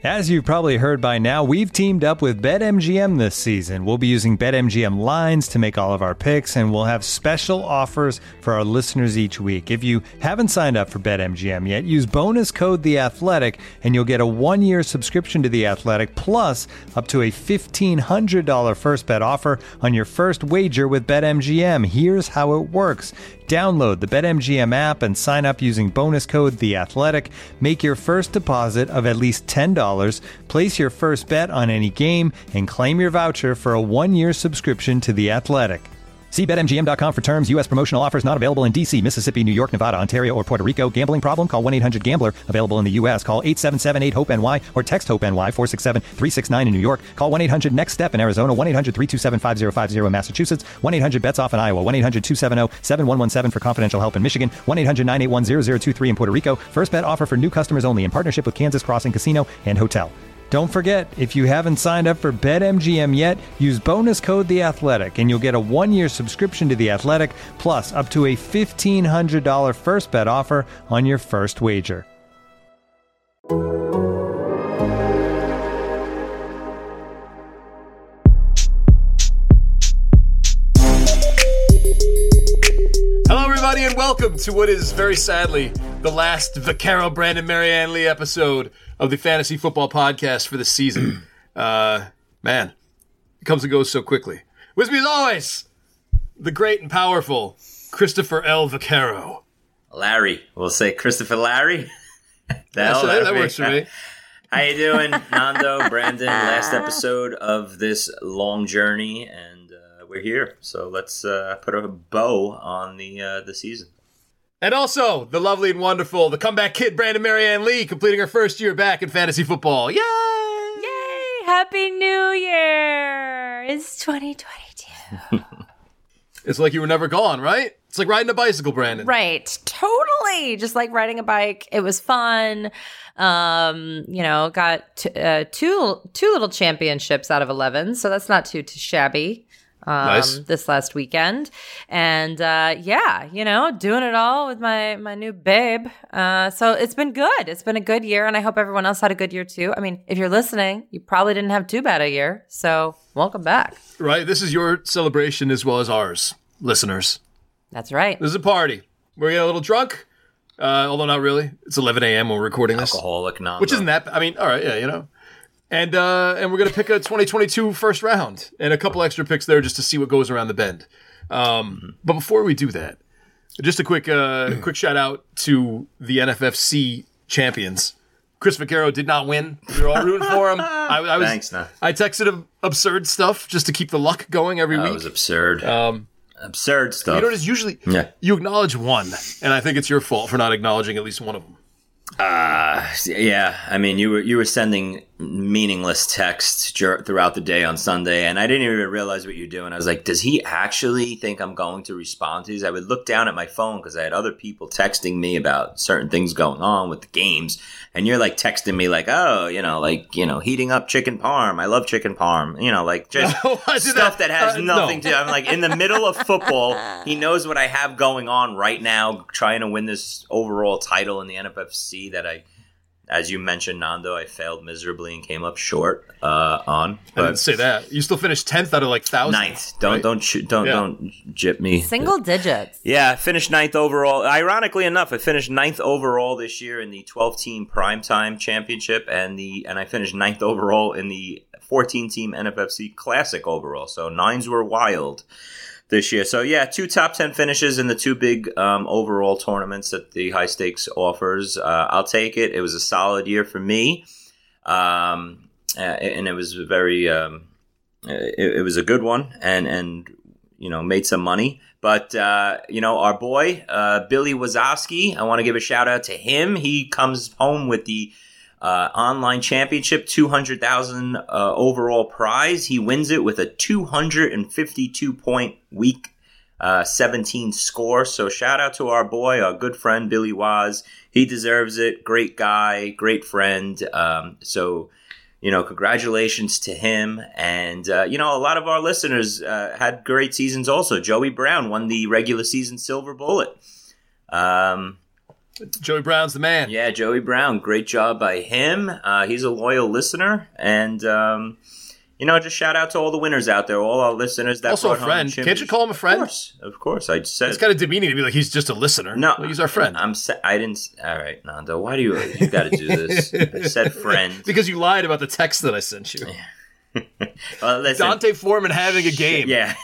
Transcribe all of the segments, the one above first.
As you've probably heard by now, we've teamed up with BetMGM this season. We'll be using BetMGM lines to make all of our picks, and we'll have special offers for our listeners each week. If you haven't signed up for BetMGM yet, use bonus code The Athletic, and you'll get a 1-year subscription to The Athletic, plus up to a $1,500 first bet offer on your first wager with BetMGM. Here's how it works. Download the BetMGM app and sign up using bonus code The Athletic. Make your first deposit of at least $10. Place your first bet on any game and claim your voucher for a 1-year subscription to The Athletic. See BetMGM.com for terms. U.S. promotional offers not available in D.C., Mississippi, New York, Nevada, Ontario, or Puerto Rico. Gambling problem? Call 1-800-GAMBLER. Available in the U.S. Call 877-8-HOPE-NY or text HOPE-NY 467-369 in New York. Call 1-800-NEXT-STEP in Arizona. 1-800-327-5050 in Massachusetts. 1-800-BETS-OFF in Iowa. 1-800-270-7117 for confidential help in Michigan. 1-800-981-0023 in Puerto Rico. First bet offer for new customers only in partnership with Kansas Crossing Casino and Hotel. Don't forget, if you haven't signed up for BetMGM yet, use bonus code The Athletic, and you'll get a 1-year subscription to The Athletic, plus up to a $1,500 first bet offer on your first wager. Hello, everybody, and welcome to what is very sadly the last Vaccaro, Brandon, Marianne Lee episode of the Fantasy Football Podcast for the season. Man, it comes and goes so quickly. With me as always, the great and powerful Christopher L. Vaccaro. Larry. We'll say Christopher Larry. That works for me. How you doing, Nando, Brandon? Last episode of this long journey, and we're here. So let's put a bow on the season. And also, the lovely and wonderful, the comeback kid, Brandon Marianne Lee, completing her first year back in fantasy football. Yay! Yay! Happy New Year! It's 2022. It's like you were never gone, right? It's like riding a bicycle, Brandon. Right. Totally. Just like riding a bike. It was fun. Got two little championships out of 11, so that's not too shabby. Nice. This last weekend. And doing it all with my new babe. So it's been good. It's been a good year, and I hope everyone else had a good year too. I mean, if you're listening, you probably didn't have too bad a year. So welcome back. Right. This is your celebration as well as ours, listeners. That's right. This is a party. We're getting a little drunk, although not really. It's 11 a.m. when we're recording this. Alcoholic, Nando. Which isn't that, I mean, all right, yeah, And we're going to pick a 2022 first round and a couple extra picks there just to see what goes around the bend. But before we do that, just a quick shout out to the NFFC champions. Chris Vaccaro did not win. We were all rooting for him. Thanks, nah. I texted him absurd stuff just to keep the luck going every week. That was absurd. Absurd stuff. You notice usually you acknowledge one, and I think it's your fault for not acknowledging at least one of them. Yeah. I mean, you were sending meaningless texts throughout the day on Sunday, and I didn't even realize what you're doing. I was like, does he actually think I'm going to respond to these? I would look down at my phone because I had other people texting me about certain things going on with the games, and you're like texting me like, heating up chicken parm. I love chicken parm. Just stuff that has nothing to. I'm like in the middle of football. He knows what I have going on right now, trying to win this overall title in the NFFC that as you mentioned, Nando, I failed miserably and came up short on. But I didn't say that. You still finished 10th out of like thousands. Ninth. Don't jip me. Single digits. Yeah, I finished 9th overall. Ironically enough, I finished 9th overall this year in the 12-team primetime championship, and I finished 9th overall in the 14-team NFFC Classic overall. So 9s were wild this year. So yeah, 2 top 10 finishes in the 2 big overall tournaments that the high stakes offers. I'll take it. It was a solid year for me, and it was very. It was a good one, and made some money. But our boy Billy Wazowski, I want to give a shout out to him. He comes home with the online championship, 200,000 overall prize. He wins it with a 252 point week 17 score. So shout out to our boy, our good friend Billy Waz. He deserves it. Great guy, great friend. So congratulations to him. And a lot of our listeners had great seasons also. Joey Brown won the regular season Silver Bullet. Joey Brown's the man. Yeah, Joey Brown. Great job by him. He's a loyal listener. And, just shout out to all the winners out there, all our listeners. That also a friend. Can't you call him a friend? Of course. I said it's kind of demeaning to be like, he's just a listener. No. Well, he's our friend. I didn't. All right, Nando. Why do you got to do this? I said friend. Because you lied about the text that I sent you. Well, listen. Dante Foreman having a game. Yeah.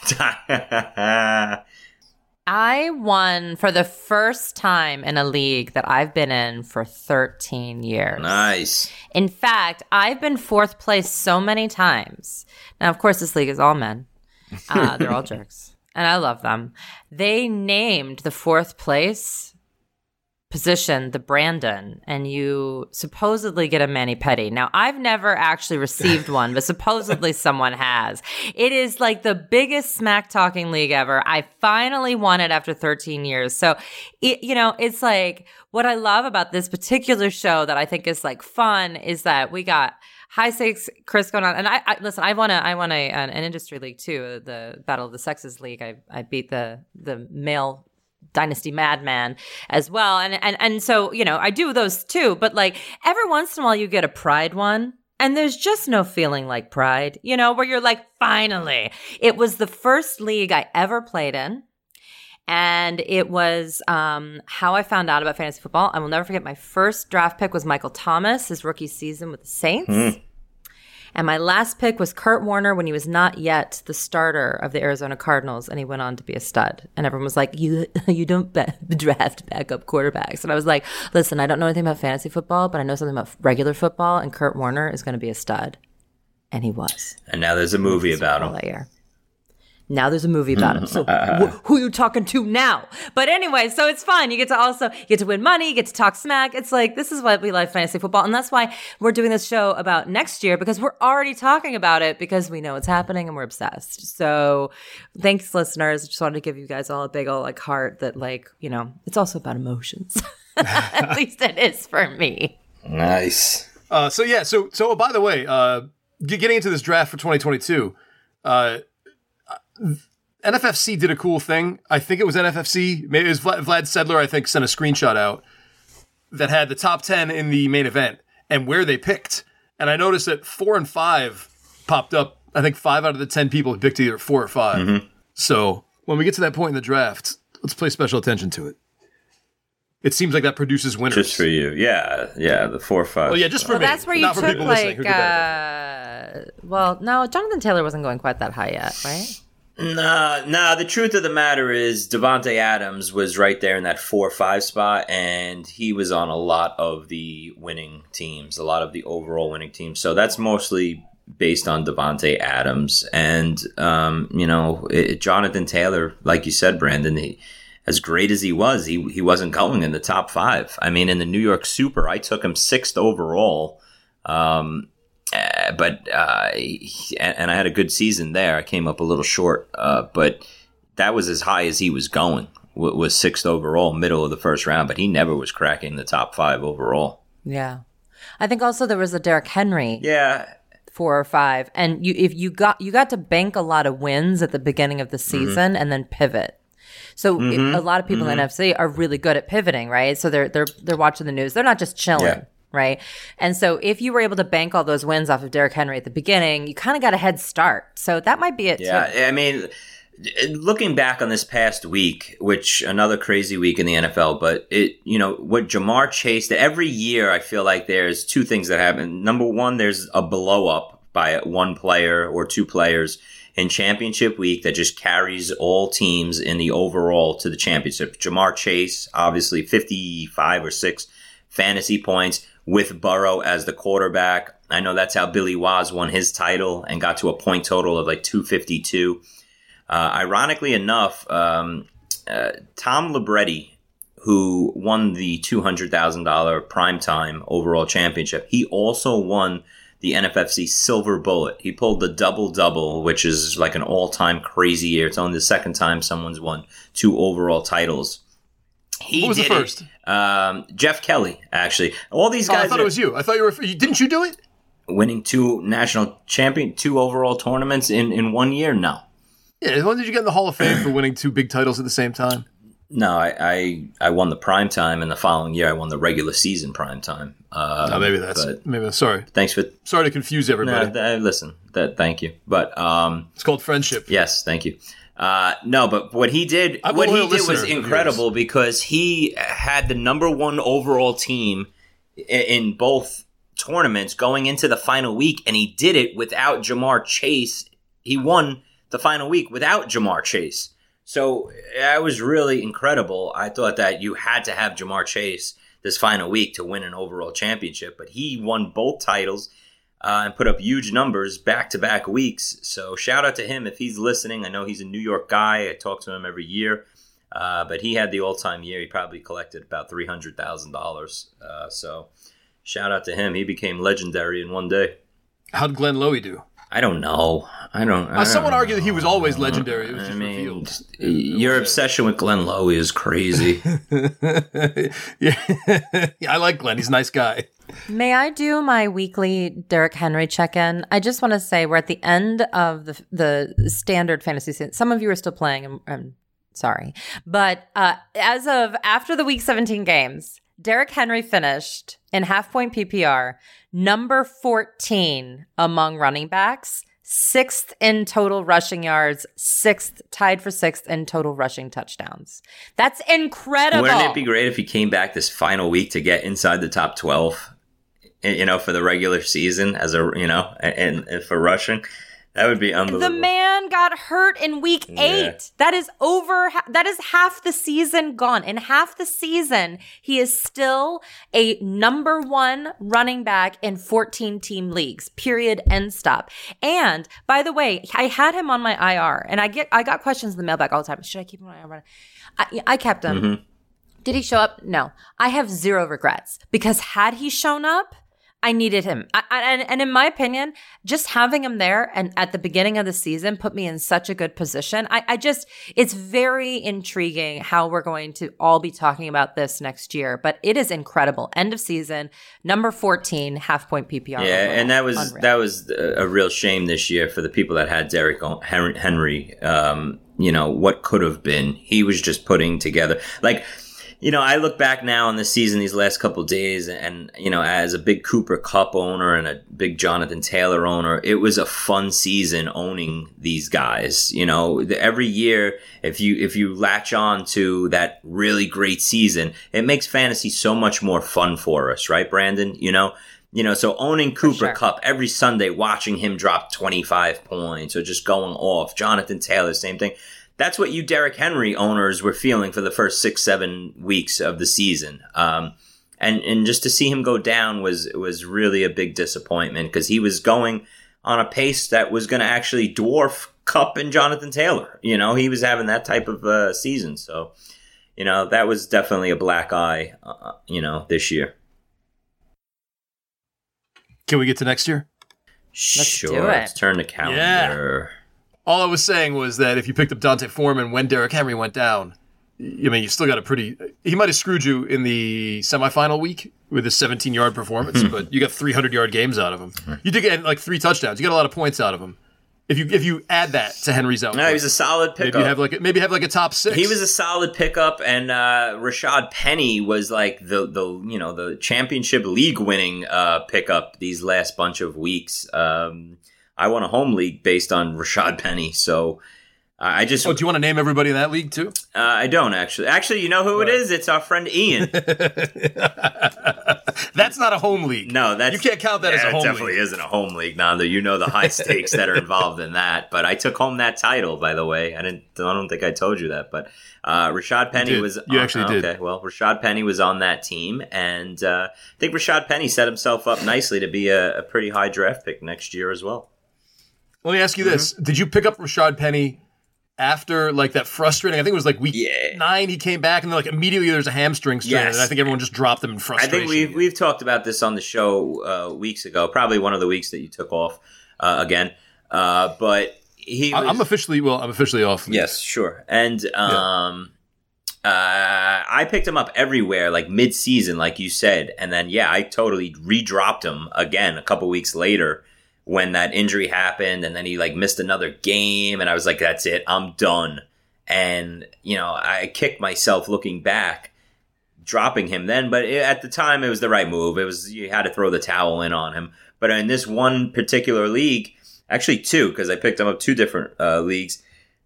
I won for the first time in a league that I've been in for 13 years. Nice. In fact, I've been fourth place so many times. Now, of course, this league is all men. They're all jerks. And I love them. They named the fourth place position the Brandon, and you supposedly get a mani-pedi. Now, I've never actually received one, but supposedly someone has. It is like the biggest smack-talking league ever. I finally won it after 13 years. So, it's like what I love about this particular show that I think is like fun is that we got high stakes Chris going on. And I won an industry league too, the Battle of the Sexes League. I beat the male Dynasty Madman as well. And so, I do those too, but like every once in a while you get a pride one and there's just no feeling like pride, where you're like, finally. It was the first league I ever played in. And it was how I found out about fantasy football. I will never forget my first draft pick was Michael Thomas, his rookie season with the Saints. And my last pick was Kurt Warner when he was not yet the starter of the Arizona Cardinals, and he went on to be a stud. And everyone was like, you don't draft backup quarterbacks. And I was like, listen, I don't know anything about fantasy football, but I know something about regular football, and Kurt Warner is going to be a stud. And he was. And now there's a movie about him. Now there's a movie about him. So who are you talking to now? But anyway, so it's fun. You get to win money, you get to talk smack. It's like, this is why we like fantasy football. And that's why we're doing this show about next year, because we're already talking about it because we know it's happening and we're obsessed. So thanks, listeners. I just wanted to give you guys all a big old heart that it's also about emotions. At least it is for me. Nice. So by the way, getting into this draft for 2022, NFFC did a cool thing. I think it was NFFC. Maybe it was Vlad Sedler, I think, sent a screenshot out that had the top 10 in the main event and where they picked. And I noticed that 4 and 5 popped up. I think 5 out of the 10 people picked either 4 or 5. Mm-hmm. So when we get to that point in the draft, let's pay special attention to it. It seems like that produces winners. Just for you. Yeah, the 4 or 5. Well, yeah, just for me. That's where you took no, Jonathan Taylor wasn't going quite that high yet, right? No, the truth of the matter is Devontae Adams was right there in that 4-5 spot, and he was on a lot of the winning teams, a lot of the overall winning teams. So that's mostly based on Devontae Adams. And, Jonathan Taylor, like you said, Brandon, as great as he was, he wasn't going in the top 5. I mean, in the New York Super, I took him 6th overall. But I had a good season there. I came up a little short, but that was as high as he was going. Was 6th overall, middle of the first round, but he never was cracking the top 5 overall. Yeah, I think also there was a Derrick Henry. Yeah. 4 or 5, and you got to bank a lot of wins at the beginning of the season and then pivot. So a lot of people in NFC are really good at pivoting, right? So they're watching the news. They're not just chilling. Yeah. Right. And so if you were able to bank all those wins off of Derrick Henry at the beginning, you kind of got a head start. So that might be it too. Yeah. I mean, looking back on this past week, which another crazy week in the NFL, but what Jamar Chase, every year I feel like there's 2 things that happen. Number one, there's a blow up by 1 player or 2 players in championship week that just carries all teams in the overall to the championship. Jamar Chase, obviously 55 or 6 fantasy points with Burrow as the quarterback. I know that's how Billy Waz won his title and got to a point total of like 252. Ironically enough, Tom Libretti, who won the $200,000 primetime overall championship, he also won the NFFC Silver Bullet. He pulled the double-double, which is like an all-time crazy year. It's only the second time someone's won 2 overall titles. Who was the first? Jeff Kelly, actually. All these guys. I thought it was you. I thought you were. Didn't you do it? Winning 2 national champion, 2 overall tournaments in 1 year? No. Yeah. When did you get in the Hall of Fame for winning 2 big titles at the same time? No, I won the primetime, and the following year I won the regular season primetime. Sorry. Thanks for... Sorry to confuse everybody. Listen, thank you. But it's called friendship. Yes, thank you. No, but what he did was incredible because he had the number one overall team in both tournaments going into the final week, and he did it without Jamar Chase. He won the final week without Jamar Chase. So that was really incredible. I thought that you had to have Jamar Chase this final week to win an overall championship, but he won both titles and put up huge numbers back-to-back weeks. So shout out to him if he's listening. I know he's a New York guy. I talk to him every year. But he had the all-time year. He probably collected about $300,000. So shout out to him. He became legendary in one day. How'd Glenn Lowy do? I don't know. Someone argued that he was always legendary. It was just revealed. Your obsession with Glenn Lowy is crazy. Yeah, I like Glenn. He's a nice guy. May I do my weekly Derrick Henry check-in? I just want to say we're at the end of the standard fantasy season. Some of you are still playing. I'm sorry. But as of after the Week 17 games, Derrick Henry finished in half-point PPR, number 14 among running backs, 6th in total rushing yards, 6th, tied for 6th in total rushing touchdowns. That's incredible. Wouldn't it be great if he came back this final week to get inside the top 12, for the regular season and for rushing? That would be unbelievable. The man got hurt in week 8. Yeah. That is half the season gone. In half the season, he is still a number 1 running back in 14-team leagues, period, end stop. And by the way, I had him on my IR, and I got questions in the mailbag all the time. Should I keep him on IR? I kept him. Mm-hmm. Did he show up? No. I have zero regrets because had he shown up, I needed him. And in my opinion, just having him there and at the beginning of the season put me in such a good position. It's very intriguing how we're going to all be talking about this next year, but it is incredible. End of season, number 14, half-point PPR. Yeah, and that was a real shame this year for the people that had Derrick Henry. What could have been. He was just putting together, I look back on the season these last couple of days and, as a big Cooper Kupp owner and a big Jonathan Taylor owner, it was a fun season owning these guys. Every year, if you latch on to that really great season, it makes fantasy so much more fun for us, right, Brandon? So owning Cooper Kupp every Sunday, watching him drop 25 points or just going off. Jonathan Taylor, same thing. That's what you Derrick Henry owners were feeling for the first 6-7 weeks of the season. And just to see him go down was really a big disappointment because he was going on a pace that was going to actually dwarf Kupp and Jonathan Taylor. He was having that type of season. So, that was definitely a black eye, this year. Can we get to next year? Sure. Let's turn the calendar. Yeah. All I was saying was that if you picked up Dante Foreman when Derrick Henry went down, you still got he might have screwed you in the semifinal week with his 17-yard performance, but you got 300-yard games out of him. You did get 3 touchdowns. You got a lot of points out of him. If you add that to Henry's output. No, he was a solid pickup. Maybe have a top 6. He was a solid pickup, and Rashad Penny was the championship league winning pickup these last bunch of weeks. I won a home league based on Rashad Penny, so I just... Oh, do you want to name everybody in that league, too? I don't, actually. Actually, you know who it is? It's our friend Ian. That's not a home league. No, you can't count that as a home league. It definitely isn't a home league, Nando. You know the high stakes that are involved in that. But I took home that title, by the way. I don't think I told you that, but Rashad Penny was... You actually did. Okay, well, Rashad Penny was on that team, and I think Rashad Penny set himself up nicely to be a pretty high draft pick next year as well. Let me ask you this. Did you pick up Rashad Penny after that frustrating, I think it was week 9 he came back and then immediately there's a hamstring strain and I think everyone just dropped him in frustration. I think we've talked about this on the show weeks ago, probably one of the weeks that you took off again. But I'm officially off. Yes, sure. And I picked him up everywhere mid-season like you said, and then I totally redropped him again a couple weeks later when that injury happened, and then he missed another game, and I was like, that's it, I'm done. And, I kicked myself looking back, dropping him then. But at the time, it was the right move. You had to throw the towel in on him. But in this one particular league, actually two, because I picked him up two different leagues,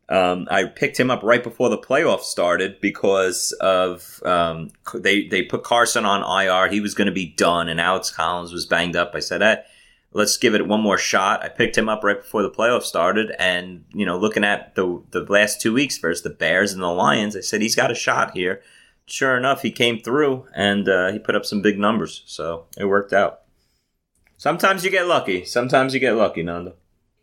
I picked him up right before the playoffs started because of they put Carson on IR. He was going to be done, and Alex Collins was banged up. I said, hey, let's give it one more shot. I picked him up right before the playoffs started, and looking at the last 2 weeks versus the Bears and the Lions, I said he's got a shot here. Sure enough, he came through, and he put up some big numbers, so it worked out. Sometimes you get lucky. Nando.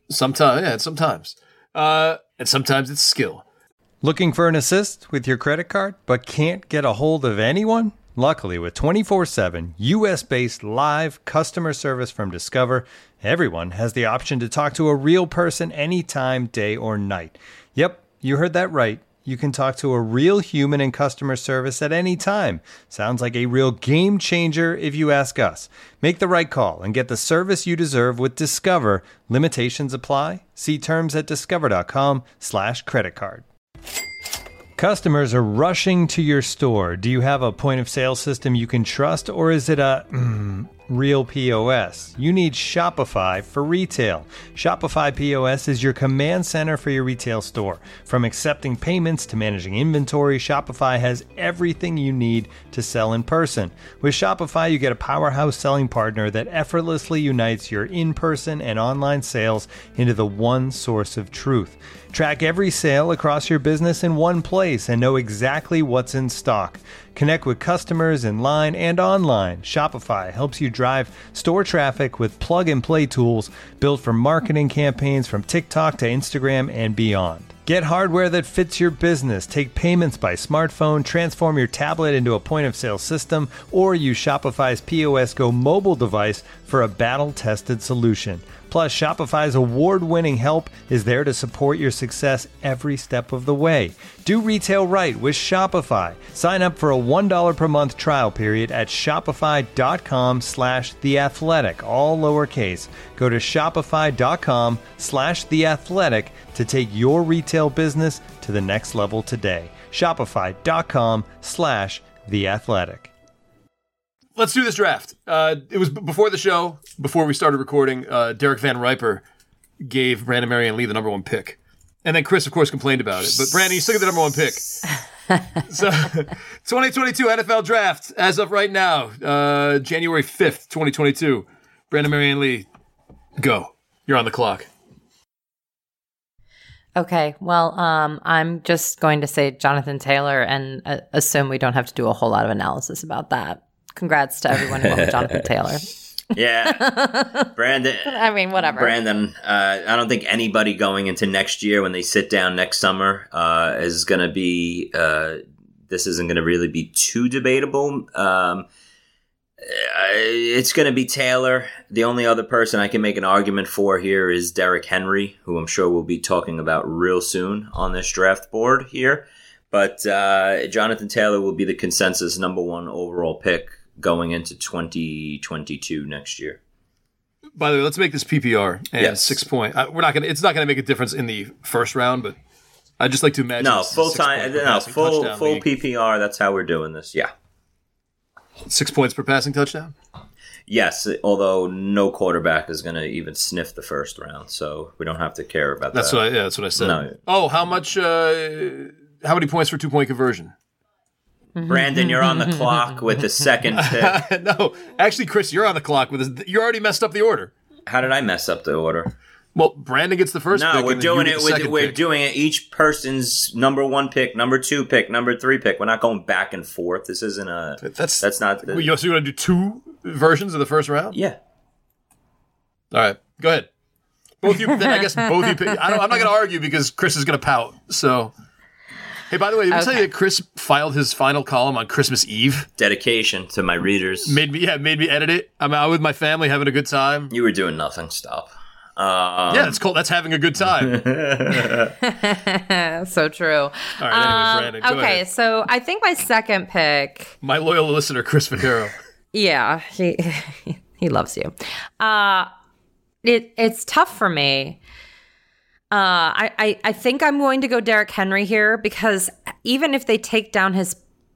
Sometimes. And sometimes it's skill. Looking for an assist with your credit card, but can't get a hold of anyone? Luckily, with 24/7 U.S.-based live customer service from Discover, everyone has the option to talk to a real person anytime, day or night. Yep, you heard that right. You can talk to a real human in customer service at any time. Sounds like a real game changer if you ask us. Make the right call and get the service you deserve with Discover. Limitations apply. See terms at discover.com/creditcard. Customers are rushing to your store. Do you have a point of sale system you can trust, or is it a real POS? You need Shopify for retail. Shopify POS is your command center for your retail store. From accepting payments to managing inventory, Shopify has everything you need to sell in person. With Shopify, you get a powerhouse selling partner that effortlessly unites your in-person and online sales into the one source of truth. Track every sale across your business in one place and know exactly what's in stock. Connect with customers in line and online. Shopify helps you drive store traffic with plug-and-play tools built for marketing campaigns from TikTok to Instagram and beyond. Get hardware that fits your business. Take payments by smartphone, transform your tablet into a point-of-sale system, or use Shopify's POS Go mobile device for a battle-tested solution. Plus, Shopify's award-winning help is there to support your success every step of the way. Do retail right with Shopify. Sign up for a $1 per month trial period at shopify.com/theathletic, all lowercase. Go to shopify.com/theathletic to take your retail business to the next level today. Shopify.com/theathletic. Let's do this draft. It was before the show, before we started recording, Derek Van Riper gave Brandon Marianne Lee the number one pick. And then Chris, of course, complained about it. But Brandon, you still get the number one pick. So 2022 NFL Draft, as of right now, January 5th, 2022. Brandon Marianne Lee, go. You're on the clock. Okay, well, I'm just going to say Jonathan Taylor and assume we don't have to do a whole lot of analysis about that. Congrats to everyone who went with Jonathan Taylor. Yeah. Brandon. I mean, whatever. Brandon, I don't think anybody going into next year when they sit down next summer is going to be, this isn't going to really be too debatable. It's going to be Taylor. The only other person I can make an argument for here is Derrick Henry, who I'm sure we'll be talking about real soon on this draft board here. But Jonathan Taylor will be the consensus number one overall pick going into 2022 next year. By the way, let's make this PPR and Yes. 6 point. We're not going. It's not going to make a difference in the first round, but I'd just like to imagine. No, this is a full 6 time. point per No, passing full touchdown full league. PPR. That's how we're doing this. Yeah. 6 points per passing touchdown. Yes, although no quarterback is going to even sniff the first round, so we don't have to care about That's that. that's what I said. No. Oh, how much? How many points for 2 point conversion? Brandon, you're on the clock with the second pick. No, actually, Chris, you're on the clock with this. You already messed up the order. How did I mess up the order? Well, Brandon gets the first pick. No, we're and then you doing get it the with second we're pick. doing it each person's number one pick, number two pick, number three pick. We're not going back and forth. This isn't a. That's not. So you want to do 2 versions of the first round? Yeah. All right, go ahead. Both you. Then I guess both you. Pick, I'm not going to argue because Chris is going to pout. So, hey, by the way, did we tell you that Chris filed his final column on Christmas Eve? Dedication to my readers. Made me edit it. I'm out with my family having a good time. You were doing nothing. Stop. Yeah, it's called. That's having a good time. So true. All right, anyway, Brandon, go okay, ahead. so I think my second pick, My loyal listener, Chris Vaccaro. yeah, he loves you. It's tough for me. I think I'm going to go Derrick Henry here because even if they take down his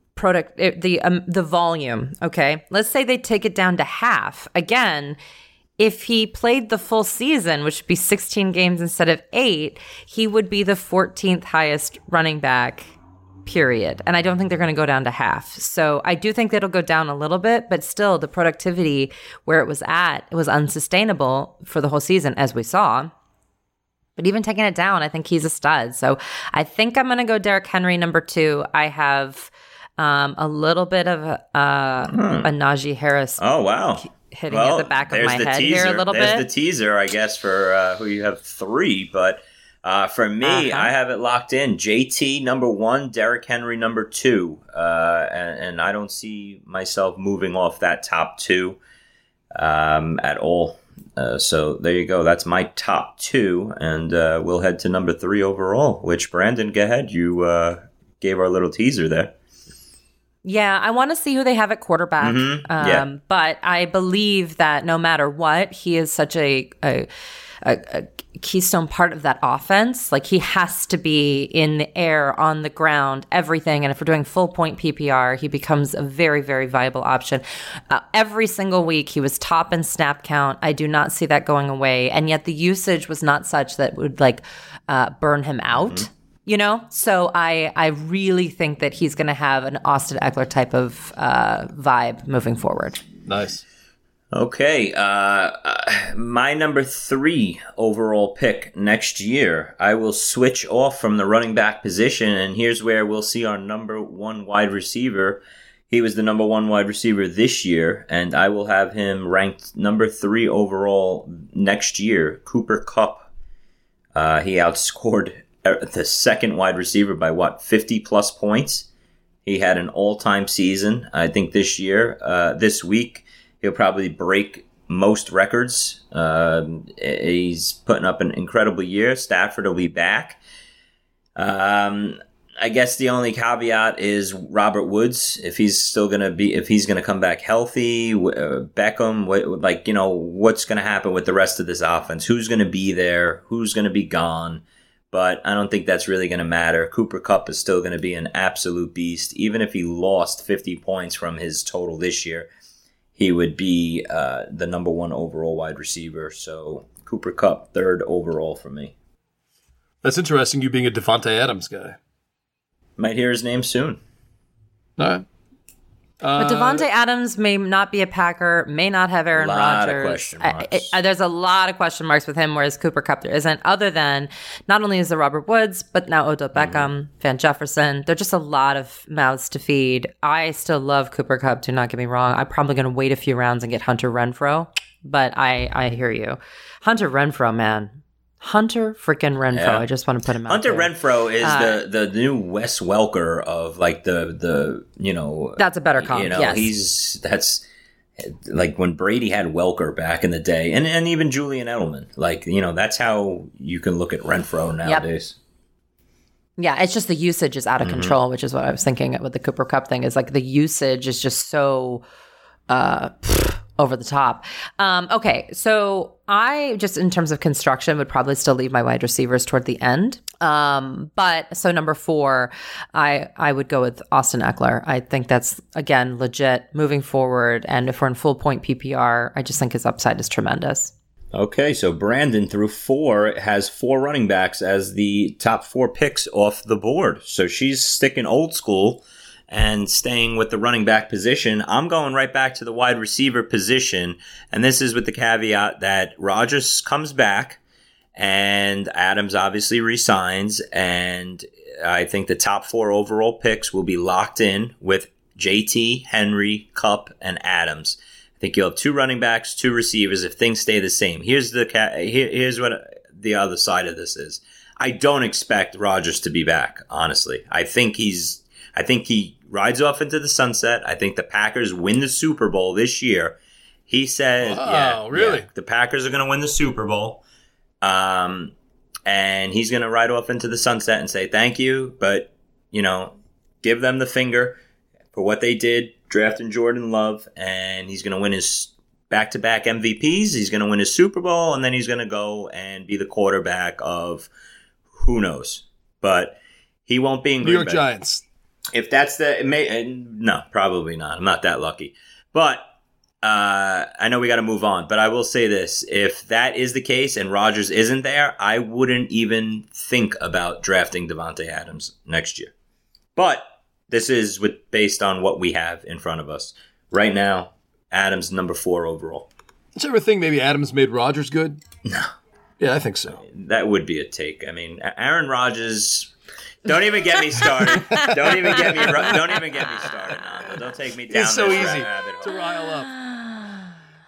the volume, okay, let's say they take it down to half. Again, if he played the full season, which would be 16 games instead of 8, he would be the 14th highest running back, period. And I don't think they're going to go down to half. So I do think that it'll go down a little bit, but still the productivity where it was at, it was unsustainable for the whole season, as we saw. But even taking it down, I think he's a stud. So I think I'm going to go Derrick Henry number 2. I have a little bit of a Najee Harris. Oh, wow. Hitting at the back of my head teaser. here a little bit. There's the teaser, I guess, for who you have 3. But for me, I have it locked in. JT number 1, Derrick Henry number 2. And I don't see myself moving off that top 2 at all. So there you go. That's my top 2. And we'll head to number 3 overall, which, Brandon, go ahead. You gave our little teaser there. Yeah, I want to see who they have at quarterback. But I believe that no matter what, he is such a keystone part of that offense. Like, he has to be in the air, on the ground, everything. And if we're doing full point PPR, he becomes a very, very viable option. Every single week, he was top in snap count. I do not see that going away. And yet the usage was not such that would burn him out. You know, so I really think that he's going to have an Austin Eckler type of vibe moving forward. Nice. Okay, my number 3 overall pick next year. I will switch off from the running back position, and here's where we'll see our number 1 wide receiver. He was the number 1 wide receiver this year, and I will have him ranked number 3 overall next year. Cooper Kupp. He outscored the second wide receiver by 50 plus points. He had an all-time season. I think this week, he'll probably break most records. He's putting up an incredible year. Stafford will be back. I guess the only caveat is Robert Woods, if he's going to come back healthy. Beckham, what's going to happen with the rest of this offense? Who's going to be there? Who's going to be gone? But I don't think that's really going to matter. Cooper Kupp is still going to be an absolute beast. Even if he lost 50 points from his total this year, he would be the number 1 overall wide receiver. So Cooper Kupp, 3rd overall for me. That's interesting, you being a Devontae Adams guy. Might hear his name soon. All right. But Devontae Adams may not be a Packer, may not have Aaron Rodgers. Question marks. There's a lot of question marks with him, whereas Cooper Kupp there isn't, other than not only is there Robert Woods, but now Odell Beckham, Van Jefferson. There's just a lot of mouths to feed. I still love Cooper Kupp, do not get me wrong. I'm probably going to wait a few rounds and get Hunter Renfrow, but I hear you. Hunter Renfrow, man. Hunter freaking Renfrow. Yeah. I just want to put him out Hunter there. Renfrow is the new Wes Welker of the That's a better comp. Yes. That's like when Brady had Welker back in the day, and even Julian Edelman. That's how you can look at Renfrow nowadays. Yep. Yeah, it's just the usage is out of control, which is what I was thinking with the Cooper Kupp thing. Is like the usage is just so over the top. Okay, so I just, in terms of construction, would probably still leave my wide receivers toward the end. But so number 4, I would go with Austin Eckler. I think that's, again, legit moving forward. And if we're in full point PPR, I just think his upside is tremendous. Okay, so Brandon through 4 has 4 running backs as the top 4 picks off the board. So she's sticking old school and staying with the running back position. I'm going right back to the wide receiver position, and this is with the caveat that Rodgers comes back and Adams obviously resigns, and I think the top 4 overall picks will be locked in with JT, Henry, Kupp, and Adams. I think you'll have 2 running backs, 2 receivers if things stay the same. Here's what the other side of this is. I don't expect Rodgers to be back, honestly. I think he rides off into the sunset. I think the Packers win the Super Bowl this year. He said, really? The Packers are going to win the Super Bowl. And he's going to ride off into the sunset and say, thank you, but, give them the finger for what they did, drafting Jordan Love, and he's going to win his back-to-back MVPs. He's going to win his Super Bowl, and then he's going to go and be the quarterback of who knows. But he won't be in Green New York Bay. Giants. If that's no, probably not. I'm not that lucky. But I know we got to move on. But I will say this. If that is the case and Rodgers isn't there, I wouldn't even think about drafting Davante Adams next year. But this is based on what we have in front of us. Right now, Adams number 4 overall. Did you ever think maybe Adams made Rodgers good? No. Yeah, I think so. That would be a take. I mean, Aaron Rodgers... Don't even get me started. Don't even get me started. No, don't take me down. It's so this easy rabbit hole. to rile up.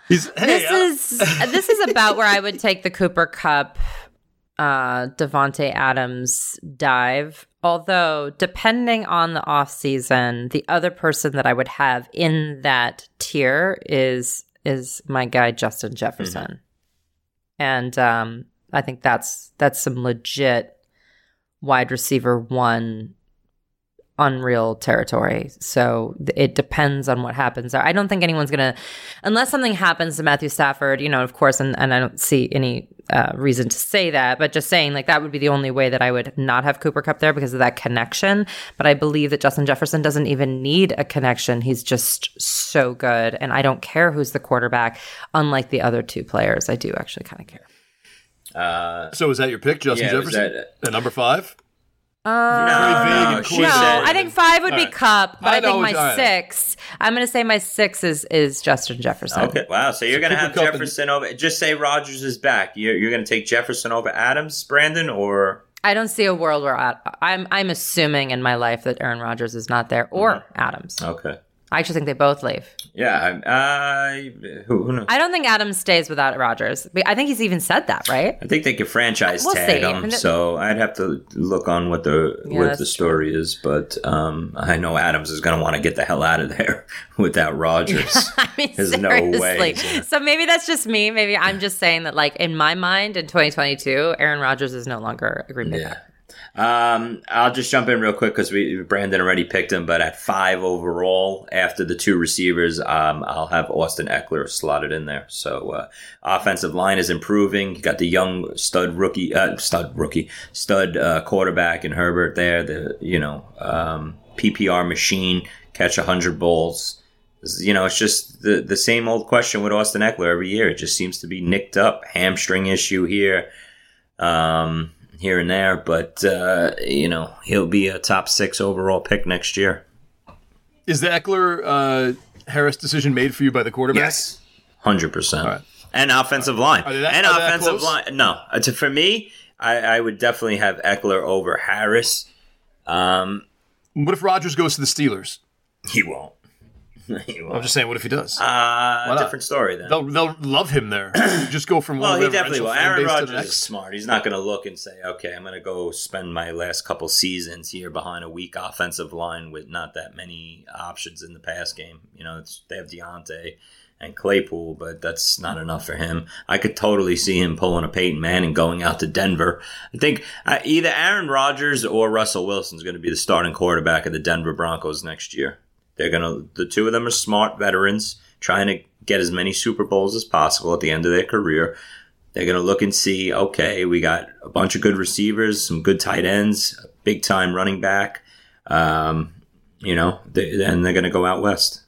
This is about where I would take the Cooper Kupp, Davante Adams dive. Although, depending on the offseason, the other person that I would have in that tier is my guy Justin Jefferson, and I think that's some legit wide receiver 1 unreal territory. So it depends on what happens there. I don't think anyone's going to, unless something happens to Matthew Stafford, of course, and I don't see any reason to say that, but just saying like that would be the only way that I would not have Cooper Kupp there because of that connection. But I believe that Justin Jefferson doesn't even need a connection. He's just so good. And I don't care who's the quarterback, unlike the other 2 players. I do actually kind of care. So is that your pick, Justin Jefferson? At number 5? No, I think 5 would be Kupp, but I think my 6. I'm going to say my 6 is Justin Jefferson. Okay, wow. So you're going to have Kupp Jefferson over. Just say Rodgers is back. You're going to take Jefferson over Adams, Brandon, or I don't see a world where I'm assuming in my life that Aaron Rodgers is not there or Adams. Okay. I actually think they both leave. Yeah, who knows? I don't think Adams stays without Rodgers. I think he's even said that, right? I think they could franchise tag him, so I'd have to look on what the story is. But I know Adams is going to want to get the hell out of there without Rodgers. I mean, there's seriously. no way. So maybe that's just me. Maybe I'm just saying that, like in my mind, in 2022, Aaron Rodgers is no longer a Green Bay guy. I'll just jump in real quick because Brandon already picked him, but at 5 overall, after the 2 receivers, I'll have Austin Eckler slotted in there. So offensive line is improving. You got the young stud quarterback in Herbert there. The PPR machine, catch 100 balls. It's just the same old question with Austin Eckler every year. It just seems to be nicked up, hamstring issue here. Here and there, but he'll be a top 6 overall pick next year. Is the Eckler Harris decision made for you by the quarterback? Yes, 100%. Right. And offensive line. Offensive line. No, for me, I would definitely have Eckler over Harris. What if Rodgers goes to the Steelers? He won't. I'm just saying, what if he does? Different story then. They'll love him there. Just go from one he definitely will. Aaron Rodgers to the next. is smart. He's not going to look and say, okay, I'm going to go spend my last couple seasons here behind a weak offensive line with not that many options in the pass game. They have Deontay and Claypool, but that's not enough for him. I could totally see him pulling a Peyton Manning going out to Denver. I think either Aaron Rodgers or Russell Wilson is going to be the starting quarterback of the Denver Broncos next year. The 2 of them are smart veterans trying to get as many Super Bowls as possible at the end of their career. They're going to look and see, okay, we got a bunch of good receivers, some good tight ends, a big time running back. And they're going to go out west.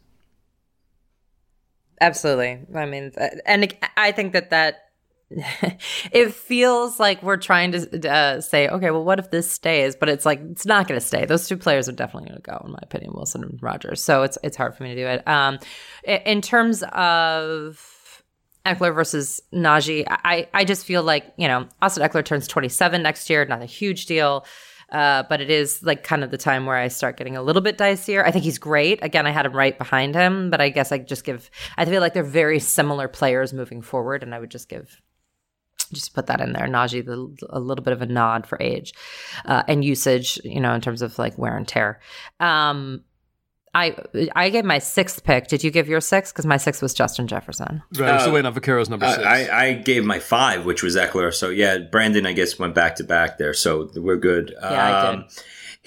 Absolutely. I mean, and I think that it feels like we're trying to say, okay, well, what if this stays? But it's like, it's not going to stay. Those 2 players are definitely going to go, in my opinion, Wilson and Rodgers. So it's hard for me to do it. In terms of Eckler versus Najee, I just feel like, Austin Eckler turns 27 next year, not a huge deal. But it is like kind of the time where I start getting a little bit dicier. I think he's great. Again, I had him right behind him, but I guess I feel like they're very similar players moving forward. And I would just put that in there. Najee, a little bit of a nod for age and usage, in terms of like wear and tear. I gave my 6th pick. Did you give your 6th? Because my 6th was Justin Jefferson. Right, I'm still waiting on Vaccaro's number 6. I gave my 5, which was Eckler. So yeah, Brandon, I guess, went back to back there. So we're good. Yeah, I did.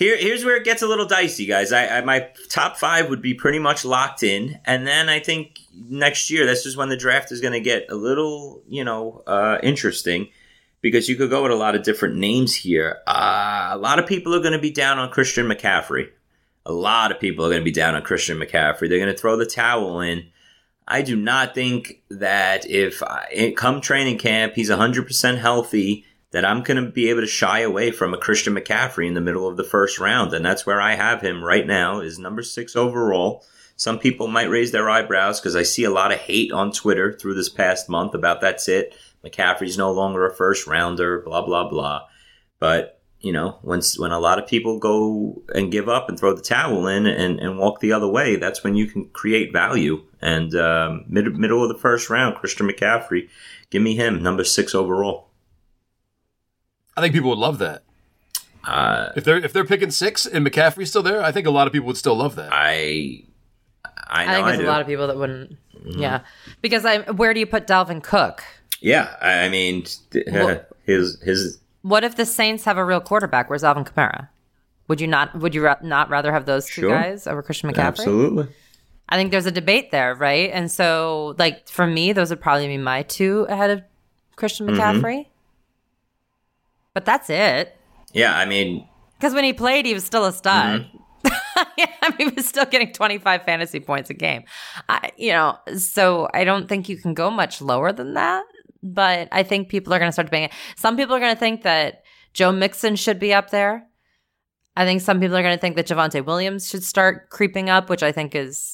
Here's where it gets a little dicey, guys. My top 5 would be pretty much locked in, and then I think next year, this is when the draft is going to get a little, interesting, because you could go with a lot of different names here. A lot of people are going to be down on Christian McCaffrey. They're going to throw the towel in. I do not think that if come training camp, he's 100% healthy, that I'm going to be able to shy away from a Christian McCaffrey in the middle of the first round. And that's where I have him right now, is number 6 overall. Some people might raise their eyebrows because I see a lot of hate on Twitter through this past month about that's it. McCaffrey's no longer a first rounder, blah, blah, blah. But, when a lot of people go and give up and throw the towel in and walk the other way, that's when you can create value. And middle of the first round, Christian McCaffrey, give me him, number 6 overall. I think people would love that. If they're picking 6 and McCaffrey's still there, I think a lot of people would still love that. I think there's a lot of people that wouldn't. Mm-hmm. Yeah, because where do you put Dalvin Cook? Yeah, I mean, his. What if the Saints have a real quarterback? Where's Alvin Kamara? Would you not rather have those two guys over Christian McCaffrey? Absolutely. I think there's a debate there, right? And so, for me, those would probably be my 2 ahead of Christian McCaffrey. Mm-hmm. But that's it. Yeah, I mean... Because when he played, he was still a stud. Mm-hmm. He was still getting 25 fantasy points a game. So I don't think you can go much lower than that. But I think people are going to start debating it. Some people are going to think that Joe Mixon should be up there. I think some people are going to think that Javonte Williams should start creeping up, which I think is,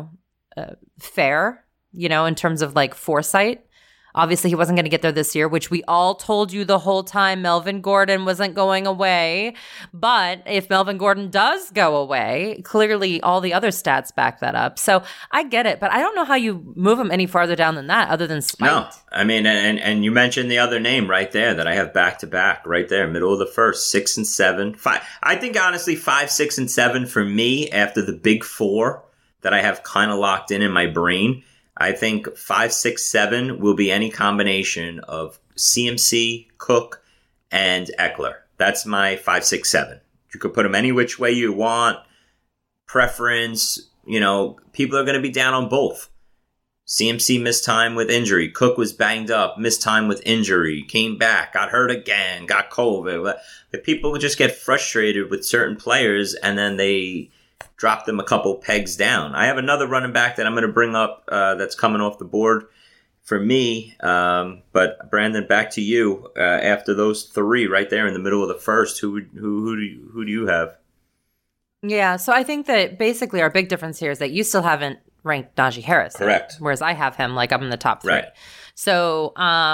fair, in terms of foresight. Obviously, he wasn't going to get there this year, which we all told you the whole time Melvin Gordon wasn't going away. But if Melvin Gordon does go away, clearly all the other stats back that up. So I get it, but I don't know how you move him any farther down than that other than spite. No, I mean, and you mentioned the other name right there that I have back-to-back right there, middle of the first, 6 and 7. 5. I think, honestly, 5, 6, and 7 for me after the big 4 that I have kind of locked in my brain. I think 5, 6, 7 will be any combination of CMC, Cook, and Eckler. That's my 5, 6, 7. You could put them any which way you want. Preference, people are going to be down on both. CMC missed time with injury. Cook was banged up, missed time with injury, came back, got hurt again, got COVID. But people just get frustrated with certain players, and then they drop them a couple pegs down. I have another running back that I'm going to bring up that's coming off the board for me. But Brandon, back to you. After those 3 right there in the middle of the first, who do you have? Yeah, so I think that basically our big difference here is that you still haven't ranked Najee Harris. Correct. Whereas I have him up in the top 3. Right. So,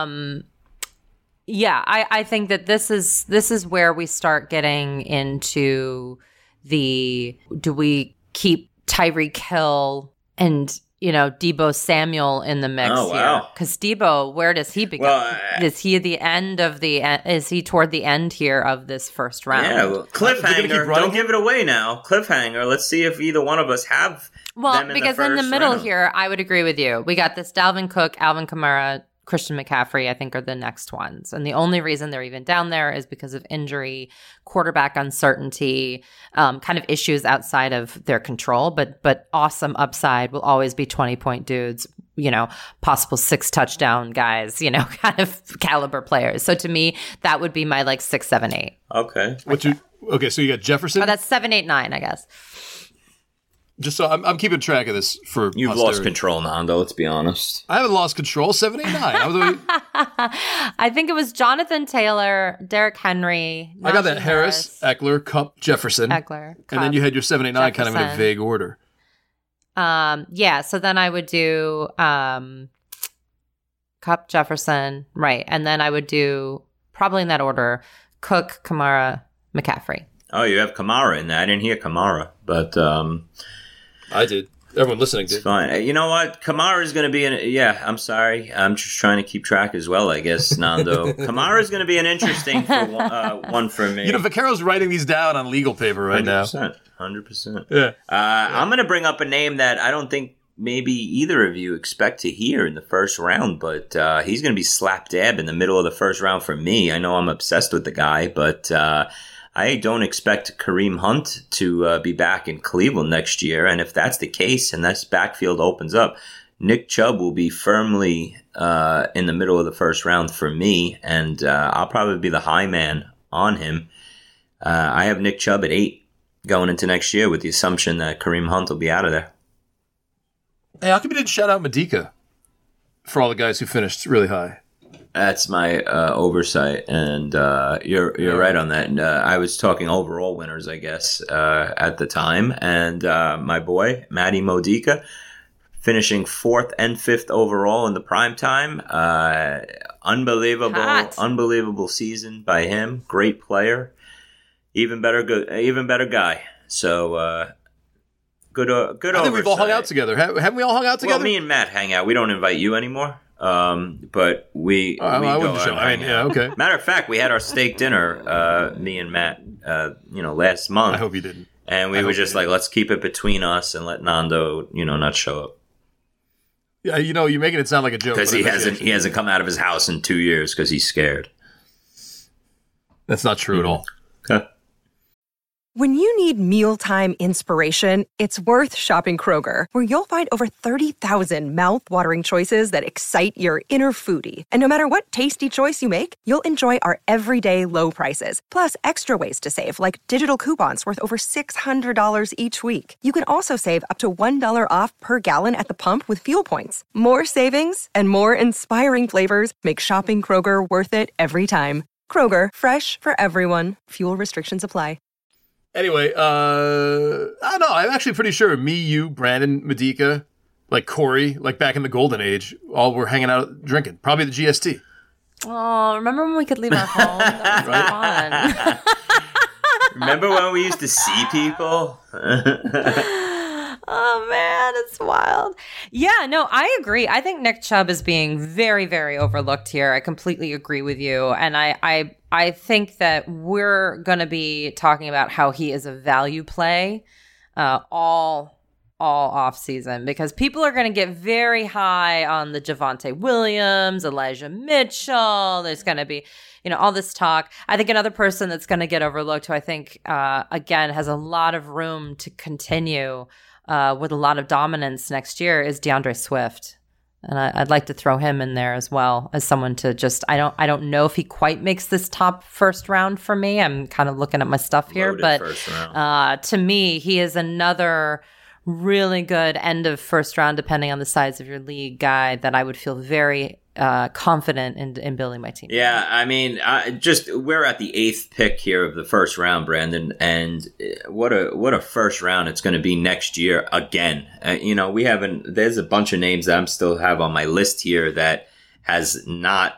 yeah, I think that this is where we start getting into do we keep Tyreek Hill and, Deebo Samuel in the mix here? Because Deebo, where does he begin? Well, is he is he toward the end here of this first round? Yeah, cliffhanger. Don't give it away now. Cliffhanger. Let's see if either one of us have them because in the middle here, I would agree with you. We got this Dalvin Cook, Alvin Kamara, Christian McCaffrey, I think, are the next ones. And the only reason they're even down there is because of injury, quarterback uncertainty, kind of issues outside of their control. But awesome upside will always be 20-point dudes, possible 6 touchdown guys, kind of caliber players. So to me, that would be my 6, 7, 8. Okay. So you got Jefferson? Oh, that's 7, 8, 9, I guess. Just so I'm keeping track of this for You've posterity. lost control, Nando, let's be honest. I haven't lost control. 7, 8, 9. I think it was Jonathan Taylor, Derrick Henry. I got that Harris, Eckler, Kupp, Jefferson. Kupp, and then you had your 7, 8, 9 kind of in a vague order. Yeah, so then I would do Kupp, Jefferson, right. And then I would do, probably in that order, Cook, Kamara, McCaffrey. Oh, you have Kamara in there. I didn't hear Kamara, but... I did. Everyone listening did. It's fine. You know what? Kamara is going to be I'm sorry. I'm just trying to keep track as well, I guess, Nando. Kamara is going to be an interesting one for me. Vaccaro's writing these down on legal paper right 100%, now. 100%. Yeah. I'm going to bring up a name that I don't think maybe either of you expect to hear in the first round, but he's going to be slap dab in the middle of the first round for me. I know I'm obsessed with the guy, but I don't expect Kareem Hunt to be back in Cleveland next year. And if that's the case and this backfield opens up, Nick Chubb will be firmly in the middle of the first round for me. And I'll probably be the high man on him. I have Nick Chubb at 8 going into next year with the assumption that Kareem Hunt will be out of there. Hey, how come you didn't shout out Medika for all the guys who finished really high? That's my oversight, and you're right on that. And I was talking overall winners, I guess, at the time. And my boy, Matty Modica, finishing 4th and 5th overall in the prime time. Unbelievable season by him. Great player, even better guy. So good. I think oversight. We've all hung out together. Haven't we all hung out together? Well, me and Matt hang out. We don't invite you anymore. But we go show. Yeah, okay. Matter of fact, we had our steak dinner, me and Matt, last month. I hope you didn't. And we were just like, let's keep it between us and let Nando, not show up. Yeah, you're making it sound like a joke. Because he hasn't come out of his house in 2 years because he's scared. That's not true at all. Okay. When you need mealtime inspiration, it's worth shopping Kroger, where you'll find over 30,000 mouth-watering choices that excite your inner foodie. And no matter what tasty choice you make, you'll enjoy our everyday low prices, plus extra ways to save, like digital coupons worth over $600 each week. You can also save up to $1 off per gallon at the pump with fuel points. More savings and more inspiring flavors make shopping Kroger worth it every time. Kroger, fresh for everyone. Fuel restrictions apply. Anyway, I don't know. I'm actually pretty sure me, you, Brandon, Medika, like Corey, like back in the golden age, all were hanging out drinking. Probably the GST. Oh, remember when we could leave our home? That was fun. Remember when we used to see people? Oh, man, it's wild. Yeah, no, I agree. I think Nick Chubb is being very, very overlooked here. I completely agree with you. And I think that we're going to be talking about how he is a value play all off season, because people are going to get very high on the Javonte Williams, Elijah Mitchell. There's going to be, all this talk. I think another person that's going to get overlooked, who I think, again, has a lot of room to continue with a lot of dominance next year, is DeAndre Swift. And I'd like to throw him in there as well as someone to just, I don't know if he quite makes this top first round for me. I'm kind of looking at my stuff here, but to me, he is another really good end of first round, depending on the size of your league, guy that I would feel very confident in building my team. Yeah, I mean, we're at the 8th pick here of the first round, Brandon, and what a first round it's going to be next year again. There's a bunch of names that I'm still have on my list here that has not,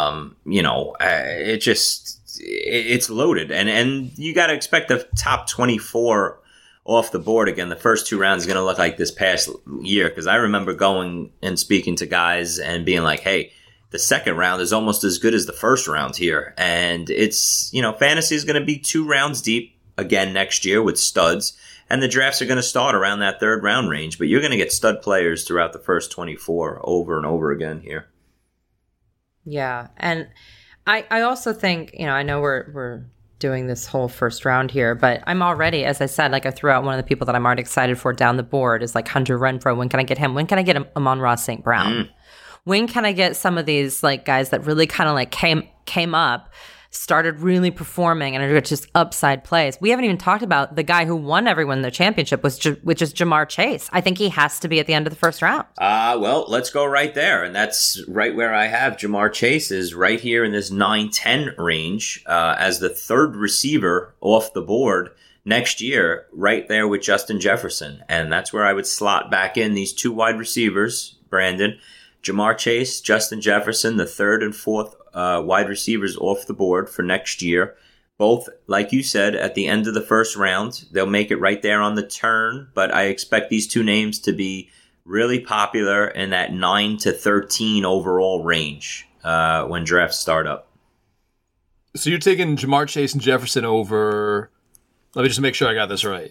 it's loaded, and you got to expect the top 24 off the board again. The first 2 rounds is going to look like this past year, because I remember going and speaking to guys and being like, hey, the second round is almost as good as the first round here. And it's, fantasy is going to be 2 rounds deep again next year with studs, and the drafts are going to start around that 3rd round range, but you're going to get stud players throughout the first 24 over and over again here. Yeah. And I also think, I know we're doing this whole first round here, but I'm already, as I said, like I threw out one of the people that I'm already excited for down the board is like Hunter Renfrow. When can I get him? When can I get Amon-Ra St. Brown? When can I get some of these like guys that really kind of like came up, started really performing, and are just upside plays? We haven't even talked about the guy who won everyone the championship, which is Jamar Chase. I think he has to be at the end of the first round. Well, let's go right there. And that's right where I have Jamar Chase, is right here in this 9-10 range as the 3rd receiver off the board next year, right there with Justin Jefferson. And that's where I would slot back in these 2 wide receivers, Brandon. Jamar Chase, Justin Jefferson, the 3rd and 4th wide receivers off the board for next year. Both, like you said, at the end of the first round. They'll make it right there on the turn, but I expect these 2 names to be really popular in that 9 to 13 overall range when drafts start up. So you're taking Jamar Chase and Jefferson over, let me just make sure I got this right.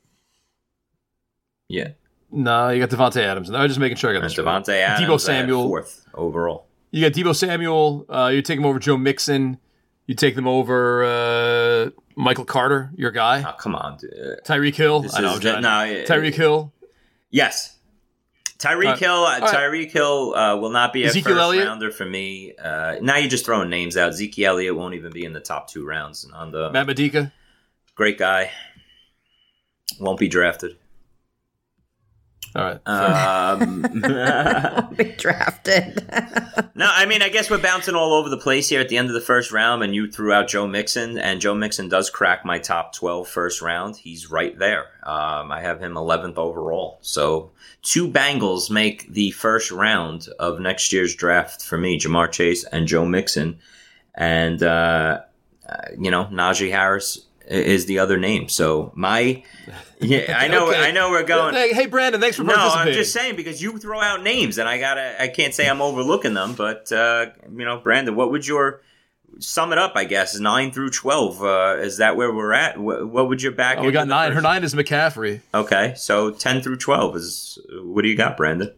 Yeah. No, you got Devontae Adams. No, I'm just making sure I got this right. Devontae Adams, Deebo Samuel, 4th overall. You got Deebo Samuel. You take him over Joe Mixon. You take them over, Michael Carter, your guy. Oh, come on, dude. Tyreek Hill. I know. Tyreek Hill. Yes. Tyreek Hill. Tyreek Hill will not be a Ezekiel first Elliott? rounder for me. Now you're just throwing names out. Ezekiel Elliott won't even be in the top 2 rounds. On the Matt Medica. Great guy. Won't be drafted. All right. Be drafted. No, I mean, I guess we're bouncing all over the place here at the end of the first round, and you threw out Joe Mixon, and Joe Mixon does crack my top 12 first round. He's right there. I have him 11th overall. So 2 Bengals make the first round of next year's draft for me, Jamar Chase and Joe Mixon. And, Najee Harris is the other name. So I know we're going. Hey, Brandon, thanks for participating. No, I'm just saying because you throw out names and I can't say I'm overlooking them, but Brandon, what would your sum it up? I guess 9 through 12. Is that where we're at? What would your back? We got 9. Her 9 is McCaffrey. Okay, so 10 through 12 is what do you got, Brandon?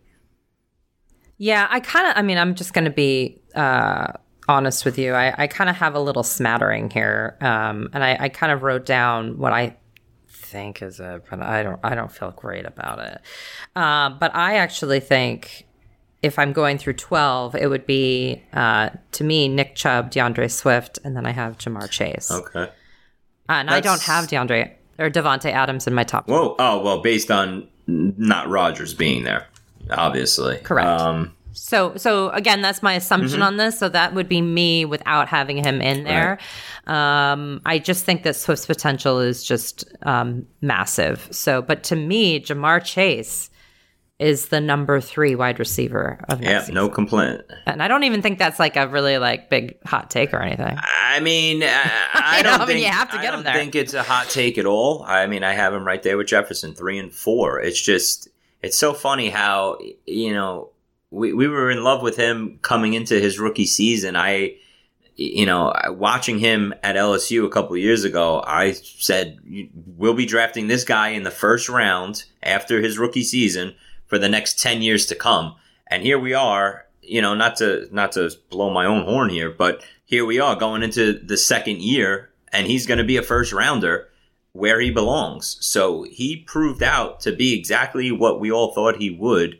Yeah, I'm just going to be honest with you. I kind of have a little smattering here, and I kind of wrote down what I think is but I don't feel great about it. But I actually think if I'm going through 12, it would be to me Nick Chubb, DeAndre Swift, and then I have Jamar Chase. Okay, and I don't have DeAndre or Devontae Adams in my top. Whoa! Oh well, based on not Rodgers being there, obviously. Correct. So again, that's my assumption on this. So that would be me without having him in there. Right. I just think that Swift's potential is just massive. So, but to me, Jamar Chase is the number 3 wide receiver of next season. No complaint. And I don't even think that's like a really big hot take or anything. I mean, I don't think you have to get him there. I don't think it's a hot take at all. I mean, I have him right there with Jefferson, 3 and 4. It's just, it's so funny how, we were in love with him coming into his rookie season. Watching him at LSU a couple of years ago, I said, we'll be drafting this guy in the first round after his rookie season for the next 10 years to come. And here we are, not to blow my own horn here, but here we are going into the second year and he's going to be a first rounder where he belongs. So he proved out to be exactly what we all thought he would.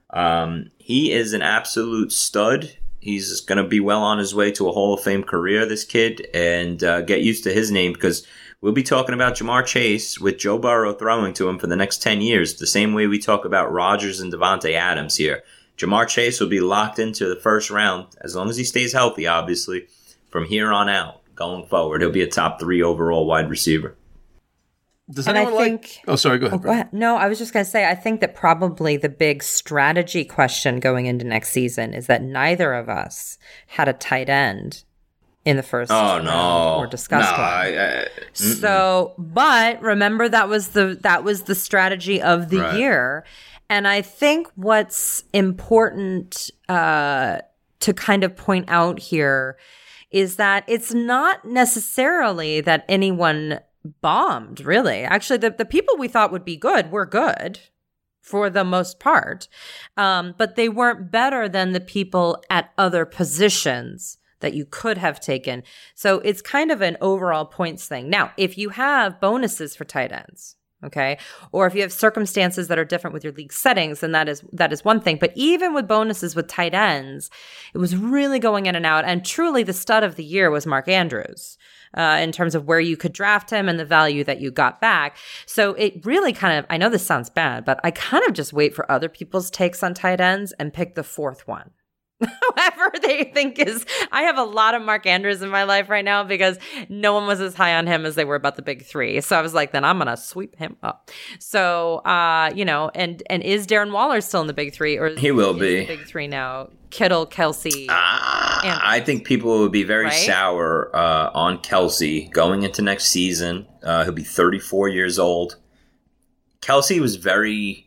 He is an absolute stud. He's going to be well on his way to a Hall of Fame career, this kid, and get used to his name because we'll be talking about Jamar Chase with Joe Burrow throwing to him for the next 10 years, the same way we talk about Rodgers and Devontae Adams here. Jamar Chase will be locked into the first round, as long as he stays healthy, obviously, from here on out, going forward. He'll be a top 3 overall wide receiver. Does anyone Oh, sorry, go ahead. Go ahead. No, I was just going to say, I think that probably the big strategy question going into next season is that neither of us had a tight end in the first round or discussed one. So, but remember that was the strategy of the year. And I think what's important to kind of point out here is that it's not necessarily that anyone bombed, really. Actually, the people we thought would be good were good for the most part, but they weren't better than the people at other positions that you could have taken. So it's kind of an overall points thing. Now, if you have bonuses for tight ends, okay, or if you have circumstances that are different with your league settings, then that is one thing. But even with bonuses with tight ends, it was really going in and out. And truly the stud of the year was Mark Andrews. In terms of where you could draft him and the value that you got back. So it really kind of, I know this sounds bad, but I kind of just wait for other people's takes on tight ends and pick the 4th one. Whoever they think is, I have a lot of Mark Andrews in my life right now because no one was as high on him as they were about the big 3. So I was like, then I'm going to sweep him up. So, and is Darren Waller still in the big 3 or he will be the big 3 now? Kittle, Kelsey. I think people will be very sour on Kelsey going into next season. He'll be 34 years old. Kelsey was very...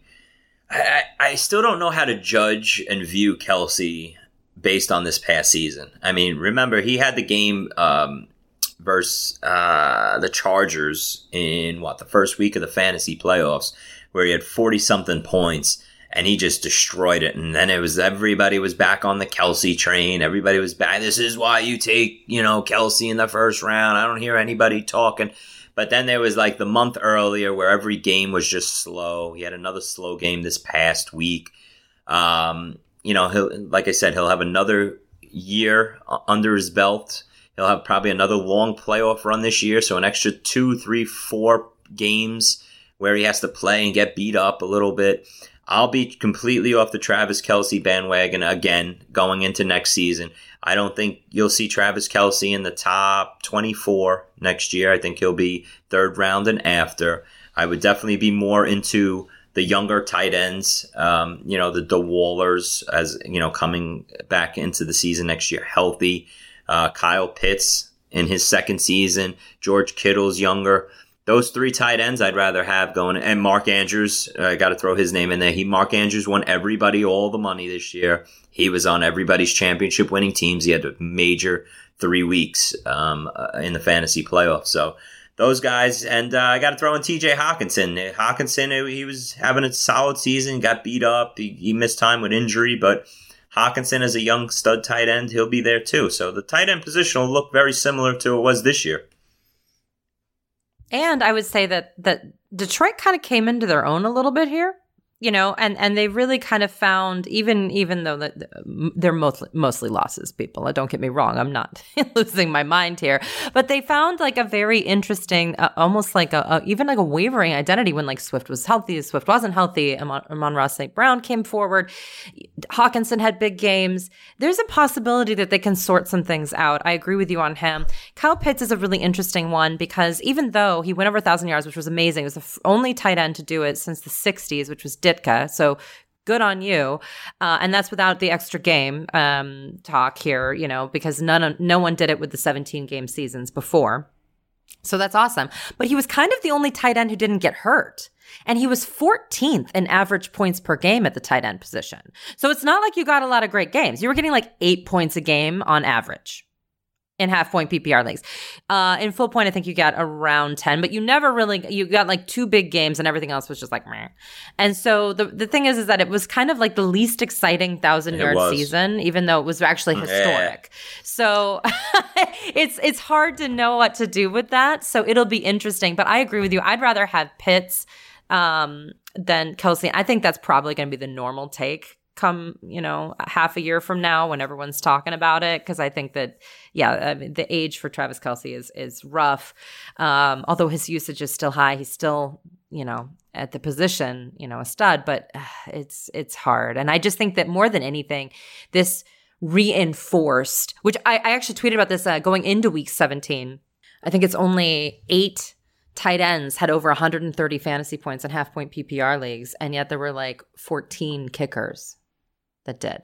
I still don't know how to judge and view Kelsey based on this past season. I mean, remember, he had the game versus the Chargers in, the first week of the fantasy playoffs, where he had 40-something points. and he just destroyed it. And then everybody was back on the Kelce train. Everybody was back. This is why you take, Kelce in the first round. I don't hear anybody talking. But then there was like the month earlier where every game was just slow. He had another slow game this past week. Like I said, he'll have another year under his belt. He'll have probably another long playoff run this year. So an extra 2, 3, 4 games where he has to play and get beat up a little bit. I'll be completely off the Travis Kelce bandwagon again going into next season. I don't think you'll see Travis Kelce in the top 24 next year. I think he'll be third round and after. I would definitely be more into the younger tight ends, the Wallers, as coming back into the season next year healthy. Kyle Pitts in his second season. George Kittle's younger. Those 3 tight ends I'd rather have going. And Mark Andrews, I got to throw his name in there. Mark Andrews won everybody all the money this year. He was on everybody's championship winning teams. He had a major 3 weeks in the fantasy playoffs. So those guys. And I got to throw in TJ Hawkinson. Hawkinson, he was having a solid season, got beat up. He missed time with injury, but Hawkinson as a young stud tight end, he'll be there too. So the tight end position will look very similar to it was this year. And I would say that Detroit kind of came into their own a little bit here, and they really kind of found, even though they're mostly losses, people. Don't get me wrong. I'm not losing my mind here. But they found like a very interesting, almost like even like a wavering identity when like Swift was healthy, Swift wasn't healthy. Amon-Ra St. Brown came forward. Hawkinson had big games. There's a possibility that they can sort some things out. I agree with you on him. Kyle Pitts is a really interesting one because even though he went over 1,000 yards, which was amazing, it was the only tight end to do it since the 60s, which was Ditka. So good on you. And that's without the extra game talk here, because no one did it with the 17 game seasons before. So that's awesome. But he was kind of the only tight end who didn't get hurt. And he was 14th in average points per game at the tight end position. So it's not like you got a lot of great games. You were getting like 8 points a game on average in half-point PPR leagues. In full point, I think you got around 10, but you got like 2 big games and everything else was just like meh. And so the thing is that it was kind of like the least exciting 1,000-yard season, even though it was actually historic. So it's hard to know what to do with that. So it'll be interesting. But I agree with you. I'd rather have Pitts than Kelce. I think that's probably going to be the normal take come, half a year from now when everyone's talking about it. Because I think that, the age for Travis Kelce is rough. Although his usage is still high, he's still, at the position, a stud. But it's hard. And I just think that more than anything, this reinforced, which I actually tweeted about this going into week 17. I think it's only 8 tight ends had over 130 fantasy points in half-point PPR leagues, and yet there were like 14 kickers that did.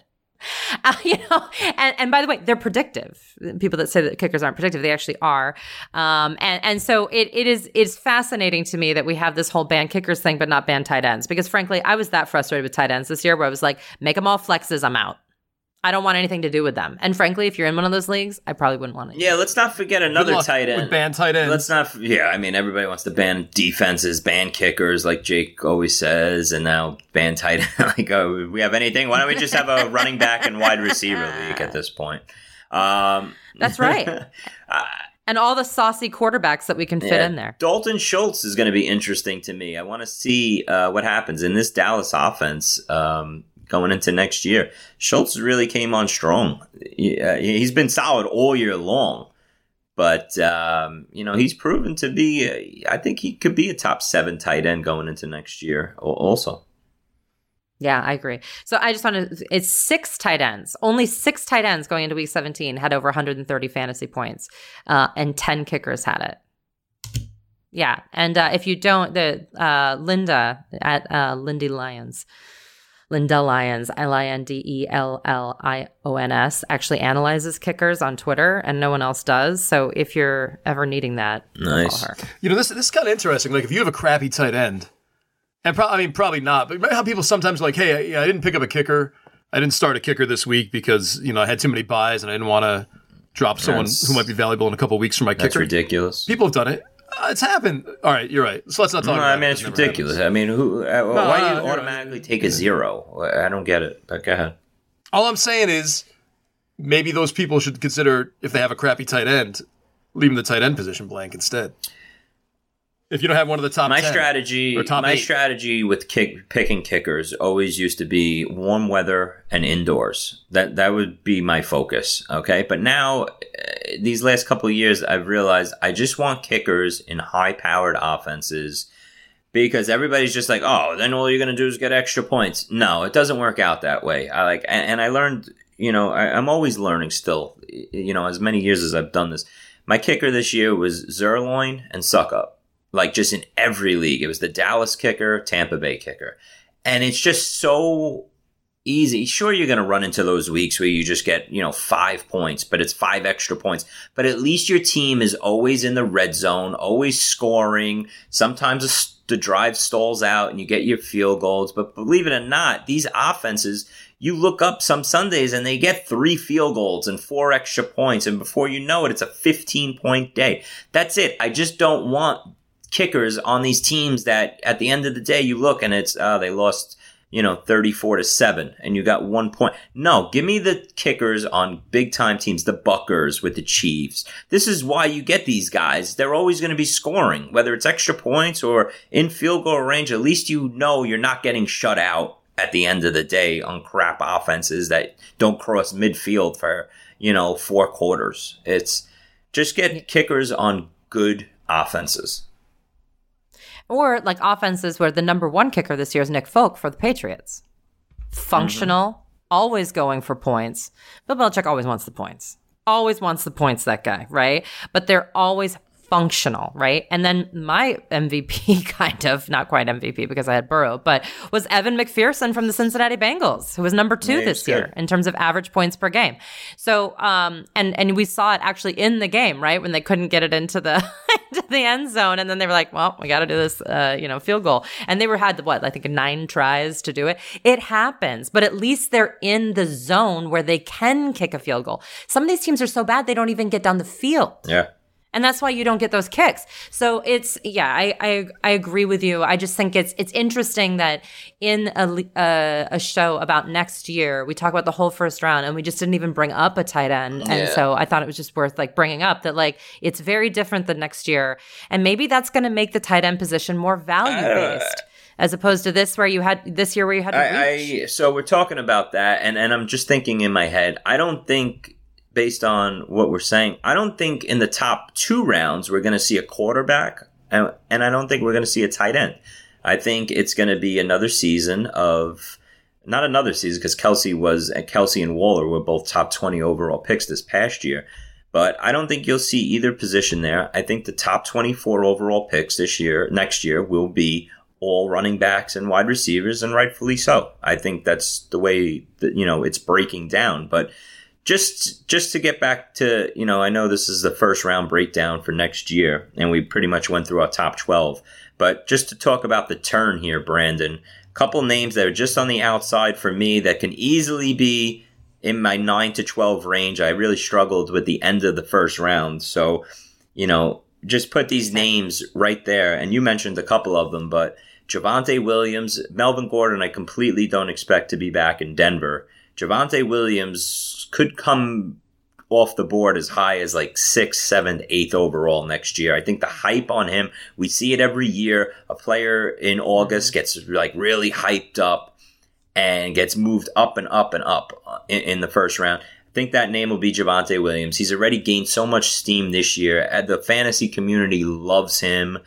And by the way, they're predictive. People that say that kickers aren't predictive, they actually are. And so it's fascinating to me that we have this whole ban kickers thing, but not ban tight ends. Because frankly, I was that frustrated with tight ends this year where I was like, make them all flexes, I'm out. I don't want anything to do with them. And frankly, if you're in one of those leagues, I probably wouldn't want it. Yeah, let's not forget another tight end. With ban tight ends. Everybody wants to ban defenses, ban kickers, like Jake always says, and now ban tight end. Like, we have anything? Why don't we just have a running back and wide receiver league at this point? That's right. And all the saucy quarterbacks that we can fit in there. Dalton Schultz is going to be interesting to me. I want to see what happens in this Dallas offense. Going into next year, Schultz really came on strong. He's been solid all year long, but he's proven to be. I think he could be a top 7 tight end going into next year. Also, yeah, I agree. So I just want to. It's 6 tight ends. Only 6 tight ends going into week 17 had over 130 fantasy points, and 10 kickers had it. Yeah, and if you don't, Linda at Lindy Lyons. Linda Lyons, Lindellions, actually analyzes kickers on Twitter, and no one else does. So if you're ever needing that, nice. Call her. This is kind of interesting. Like if you have a crappy tight end, and probably not, but remember how people sometimes are like, hey, I didn't pick up a kicker. I didn't start a kicker this week because I had too many buys and I didn't want to drop someone who might be valuable in a couple of weeks for my kicker. That's ridiculous. People have done it. It's happened. All right, you're right. So let's not talk about it. I mean, it's ridiculous. I mean, why do you automatically take a 0? I don't get it. But go ahead. All I'm saying is maybe those people should consider, if they have a crappy tight end, leaving the tight end position blank instead. If you don't have one of the top 10 or top 8. Strategy with picking kickers always used to be warm weather and indoors. That would be my focus, okay? But now, these last couple of years, I've realized I just want kickers in high-powered offenses because everybody's just like, oh, then all you're going to do is get extra points. No, it doesn't work out that way. And I learned, I'm always learning still, as many years as I've done this. My kicker this year was Zerloin and Suckup. Like, just in every league. It was the Dallas kicker, Tampa Bay kicker. And it's just so easy. Sure, you're going to run into those weeks where you just get, 5 points, but it's 5 extra points. But at least your team is always in the red zone, always scoring. Sometimes the drive stalls out and you get your field goals. But believe it or not, these offenses, you look up some Sundays and they get 3 field goals and 4 extra points. And before you know it, it's a 15-point day. That's it. I just don't want kickers on these teams that at the end of the day you look and it's they lost 34-7 and you got 1 point. No, give me the kickers on big time teams, the Buckers with the Chiefs. This is why you get these guys. They're always going to be scoring, whether it's extra points or in field goal range. At least you're not getting shut out at the end of the day on crap offenses that don't cross midfield for 4 quarters. It's just get kickers on good offenses. Or like offenses where the number 1 kicker this year is Nick Folk for the Patriots. Functional, always going for points. Bill Belichick always wants the points. Always wants the points, that guy, right? But they're always functional, right? And then my MVP, kind of, not quite MVP because I had Burrow, but was Evan McPherson from the Cincinnati Bengals, who was number 2 this year in terms of average points per game. So, and we saw it actually in the game, right? When they couldn't get it into the into the end zone, and then they were like, well, we got to do this, field goal. And they had 9 tries to do it. It happens, but at least they're in the zone where they can kick a field goal. Some of these teams are so bad they don't even get down the field. Yeah. And that's why you don't get those kicks. So I agree with you. I just think it's interesting that in a show about next year, we talk about the whole first round and we just didn't even bring up a tight end. Yeah. And so I thought it was just worth bringing up that it's very different than next year. And maybe that's going to make the tight end position more value based. As opposed to this year where you had to reach. So we're talking about that, and I'm just thinking in my head, I don't think, based on what we're saying, I don't think in the top 2 rounds we're going to see a quarterback, and I don't think we're going to see a tight end. I think it's going to be another season of, not another season because Kelsey and Waller were both top 20 overall picks this past year, but I don't think you'll see either position there. I think the top 24 overall picks next year will be all running backs and wide receivers, and rightfully so. I think that's the way that, it's breaking down, but Just to get back to, I know this is the first round breakdown for next year, and we pretty much went through our top 12. But just to talk about the turn here, Brandon, a couple names that are just on the outside for me that can easily be in my 9 to 12 range. I really struggled with the end of the first round. So, just put these names right there. And you mentioned a couple of them, but Javonte Williams, Melvin Gordon, I completely don't expect to be back in Denver. Javonte Williams could come off the board as high as 6th, 7th, 8th overall next year. I think the hype on him, we see it every year. A player in August gets really hyped up and gets moved up and up and up in the first round. I think that name will be Javonte Williams. He's already gained so much steam this year. The fantasy community loves him.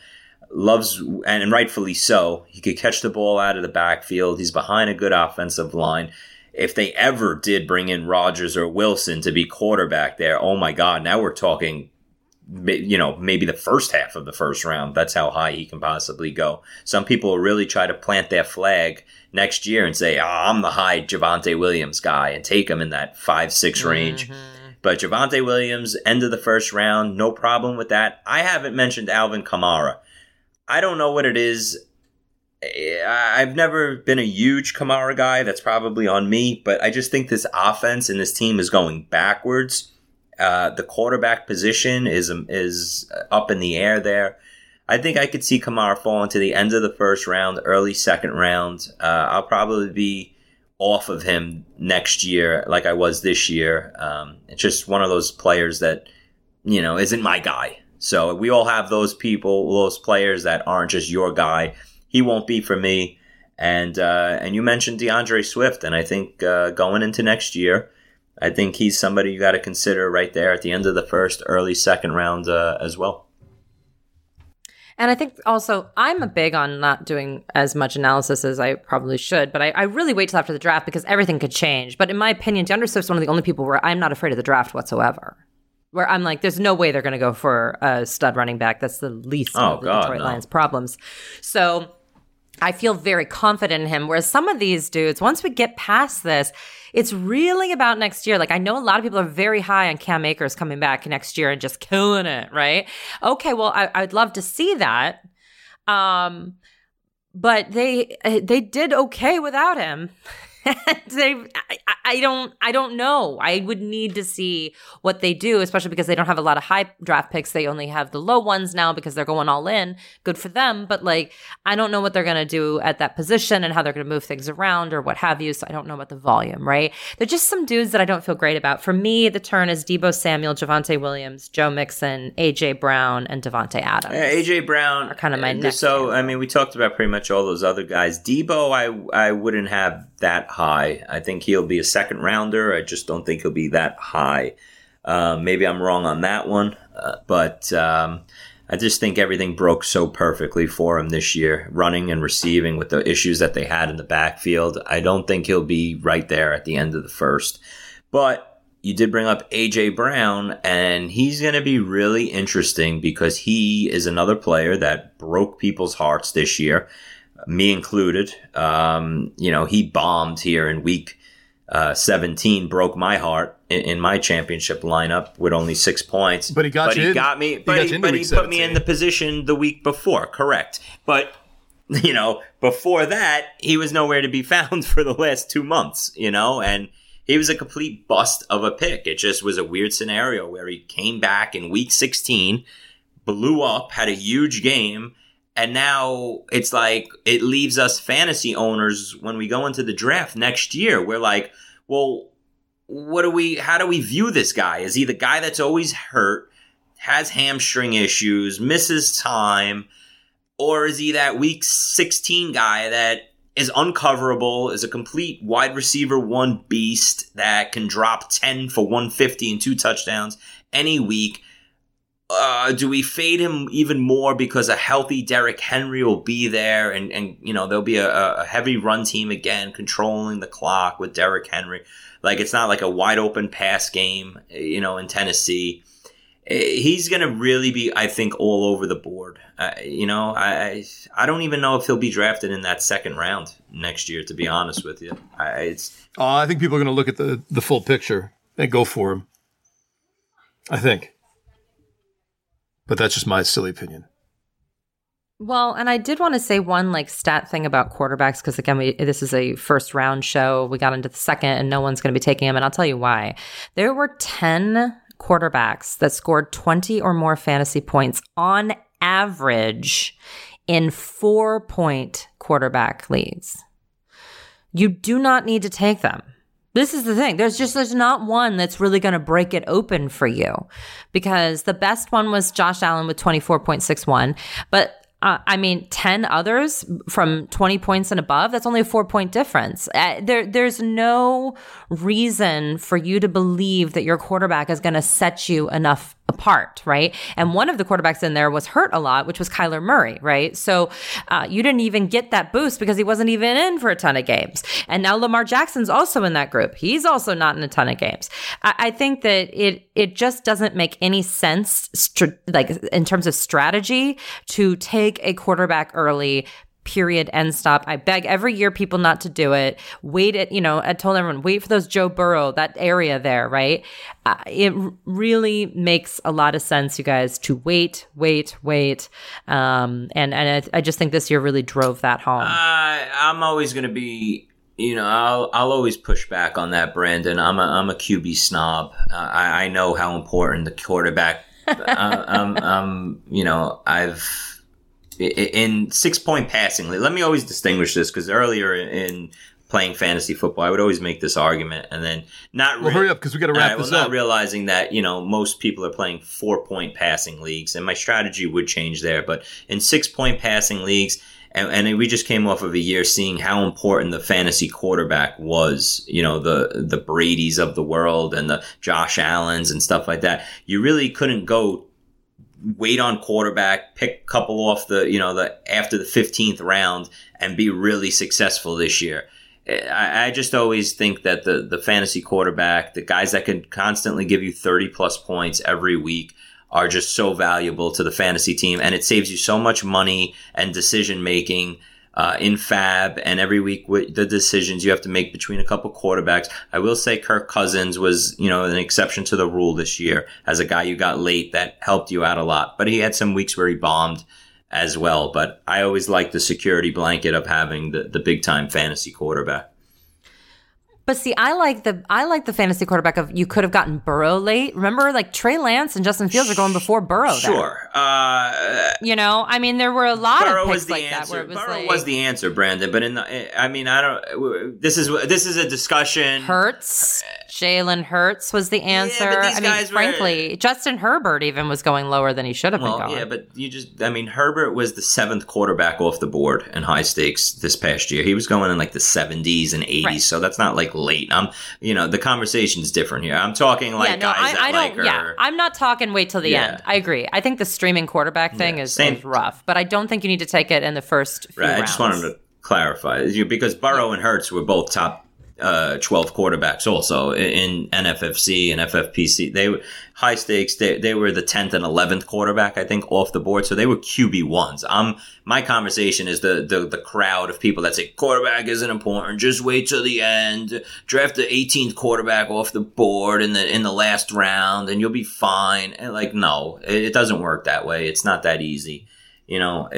And rightfully so. He could catch the ball out of the backfield. He's behind a good offensive line. If they ever did bring in Rodgers or Wilson to be quarterback there, oh my God, now we're talking, maybe the first half of the first round. That's how high he can possibly go. Some people will really try to plant their flag next year and say, I'm the high Javonte Williams guy, and take him in that 5-6 range. Mm-hmm. But Javonte Williams, end of the first round, no problem with that. I haven't mentioned Alvin Kamara. I don't know what it is. I've never been a huge Kamara guy. That's probably on me. But I just think this offense and this team is going backwards. The quarterback position is up in the air there. I think I could see Kamara falling to the end of the first round, early second round. I'll probably be off of him next year like I was this year. It's just one of those players that, isn't my guy. So we all have those people, those players that aren't just your guy. He won't be for me. And you mentioned DeAndre Swift, and I think going into next year, I think he's somebody you got to consider right there at the end of the first, early second round as well. And I think also I'm a big on not doing as much analysis as I probably should, but I really wait till after the draft because everything could change. But in my opinion, DeAndre Swift's one of the only people where I'm not afraid of the draft whatsoever. Where I'm like, there's no way they're going to go for a stud running back. That's the least of the Detroit Lions' problems. So I feel very confident in him. Whereas some of these dudes, once we get past this, it's really about next year. Like I know a lot of people are very high on Cam Akers coming back next year and just killing it, right? Okay, well, I'd love to see that. But they did okay without him. I don't know. I would need to see what they do, especially because they don't have a lot of high draft picks. They only have the low ones now because they're going all in. Good for them. But I don't know what they're going to do at that position and how they're going to move things around or what have you. So I don't know about the volume, right? They're just some dudes that I don't feel great about. For me, the turn is Deebo Samuel, Javonte Williams, Joe Mixon, A.J. Brown, and Devontae Adams. Yeah, A.J. Brown are kind of my next. So, I mean, we talked about pretty much all those other guys. Deebo, I wouldn't have that high. I think he'll be a second rounder. I just don't think he'll be that high. Maybe I'm wrong on that one, but I just think everything broke so perfectly for him this year, running and receiving with the issues that they had in the backfield. I don't think he'll be right there at the end of the first. But you did bring up A.J. Brown, and he's going to be really interesting because he is another player that broke people's hearts this year. Me included. He bombed here in week 17, broke my heart in my championship lineup with only 6 points. But he got you. He got me. But he put me in the position the week before. Correct. But before that, he was nowhere to be found for the last 2 months. And he was a complete bust of a pick. It just was a weird scenario where he came back in week 16, blew up, had a huge game. And now it's like it leaves us fantasy owners when we go into the draft next year. We're like, well, how do we view this guy? Is he the guy that's always hurt, has hamstring issues, misses time? Or is he that week 16 guy that is uncoverable, is a complete wide receiver one beast that can drop 10 for 150 and 2 touchdowns any week? Do we fade him even more because a healthy Derrick Henry will be there and there'll be a heavy run team again controlling the clock with Derrick Henry? Like it's not like a wide open pass game, in Tennessee. He's going to really be, I think, all over the board. I don't even know if he'll be drafted in that second round next year, to be honest with you. I think people are going to look at the full picture and go for him. I think. But that's just my silly opinion. Well, and I did want to say one stat thing about quarterbacks because again, this is a first round show. We got into the second, and no one's going to be taking him. And I'll tell you why. There were 10 quarterbacks that scored 20 or more fantasy points on average in 4-point quarterback leagues. You do not need to take them. This is the thing. There's not one that's really going to break it open for you because the best one was Josh Allen with 24.61. But 10 others from 20 points and above, that's only a 4-point difference. There's no reason for you to believe that your quarterback is going to set you enough apart, right? And one of the quarterbacks in there was hurt a lot, which was Kyler Murray, right? So you didn't even get that boost because he wasn't even in for a ton of games. And now Lamar Jackson's also in that group. He's also not in a ton of games. I think that it just doesn't make any sense, in terms of strategy, to take a quarterback early. Period. End stop. I beg every year people not to do it. Wait I told everyone, wait for those Joe Burrow, that area there, right? It really makes a lot of sense, you guys, to wait. And I just think this year really drove that home. I'm always going to be, I'll always push back on that, Brandon. I'm a QB snob. I know how important the quarterback, in 6-point passing league. Let me always distinguish this, because earlier in playing fantasy football, I would always make this argument, and then hurry up, because we got to wrap this up. Not realizing that, most people are playing 4-point passing leagues, and my strategy would change there. But in 6-point passing leagues, and we just came off of a year seeing how important the fantasy quarterback was, the Bradys of the world and the Josh Allens and stuff like that. You really couldn't go wait on quarterback, pick a couple off after the 15th round and be really successful this year. I just always think that the fantasy quarterback, the guys that can constantly give you 30 plus points every week, are just so valuable to the fantasy team, and it saves you so much money and decision making in Fab, and every week with the decisions you have to make between a couple quarterbacks. I will say Kirk Cousins was, an exception to the rule this year as a guy you got late that helped you out a lot, but he had some weeks where he bombed as well. But I always like the security blanket of having the big time fantasy quarterback. But see, I like the fantasy quarterback of you could have gotten Burrow late. Remember, like Trey Lance and Justin Fields are going before Burrow. Sure. There were a lot Burrow of picks like that where it was Burrow was the answer, Brandon. But this is a discussion. Hurts, Jalen Hurts was the answer. Yeah, frankly, Justin Herbert even was going lower than he should have been going. Yeah, but Herbert was the 7th quarterback off the board in high stakes this past year. He was going in like the 70s and 80s, right. So that's not like late. The conversation's different here. I'm talking like guys I'm not talking wait till the end. I agree. I think the streaming quarterback thing is rough, but I don't think you need to take it in the first few rounds. I just wanted to clarify because Burrow and Hurts were both top 12 quarterbacks also in NFFC and FFPC. They were high stakes. They were the 10th and 11th quarterback, I think, off the board. So they were QB1s. My conversation is the crowd of people that say quarterback isn't important. Just wait till the end. Draft the 18th quarterback off the board in the last round and you'll be fine. And no, it doesn't work that way. It's not that easy. You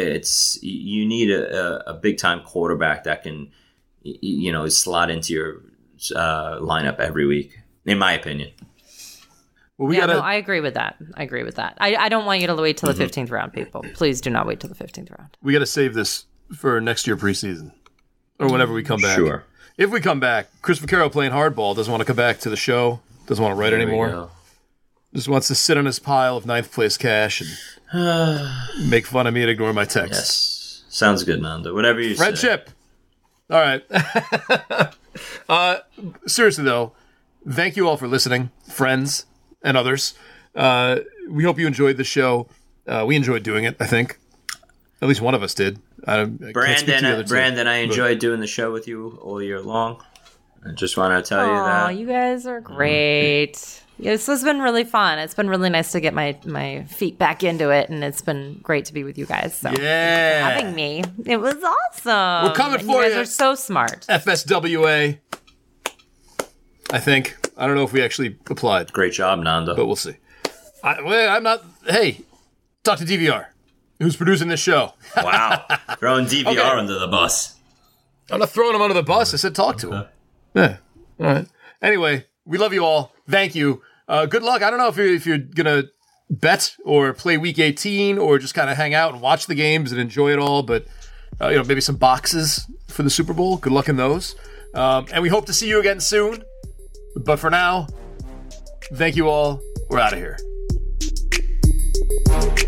need a big time quarterback that can, slot into your lineup every week, in my opinion. Well, I agree with that. I don't want you to wait till the 15th round, people. Please do not wait till the 15th round. We got to save this for next year preseason or whenever we come back. Sure. If we come back, Chris Vaccaro playing hardball doesn't want to come back to the show, doesn't want to write anymore. Just wants to sit on his pile of 9th place cash and make fun of me and ignore my texts. Yes. Sounds good, Nando. Whatever you say. Friendship. All right. Seriously, though, thank you all for listening, friends and others. We hope you enjoyed the show. We enjoyed doing it, I think. At least one of us did. Brandon, I enjoyed doing the show with you all year long. I just want to tell you that. You guys are great. This has been really fun. It's been really nice to get my feet back into it, and it's been great to be with you guys. So yeah, thanks for having me. It was awesome. We're coming for you. You guys are so smart. FSWA. I think. I don't know if we actually applied. Great job, Nando. But we'll see. I'm not. Hey, talk to DVR. Who's producing this show? Wow, throwing DVR under the bus. I'm not throwing him under the bus. I said talk to him. Yeah. All right. Anyway, we love you all. Thank you. Good luck. I don't know if you're going to bet or play Week 18 or just kind of hang out and watch the games and enjoy it all, but maybe some boxes for the Super Bowl. Good luck in those. And we hope to see you again soon. But for now, thank you all. We're out of here.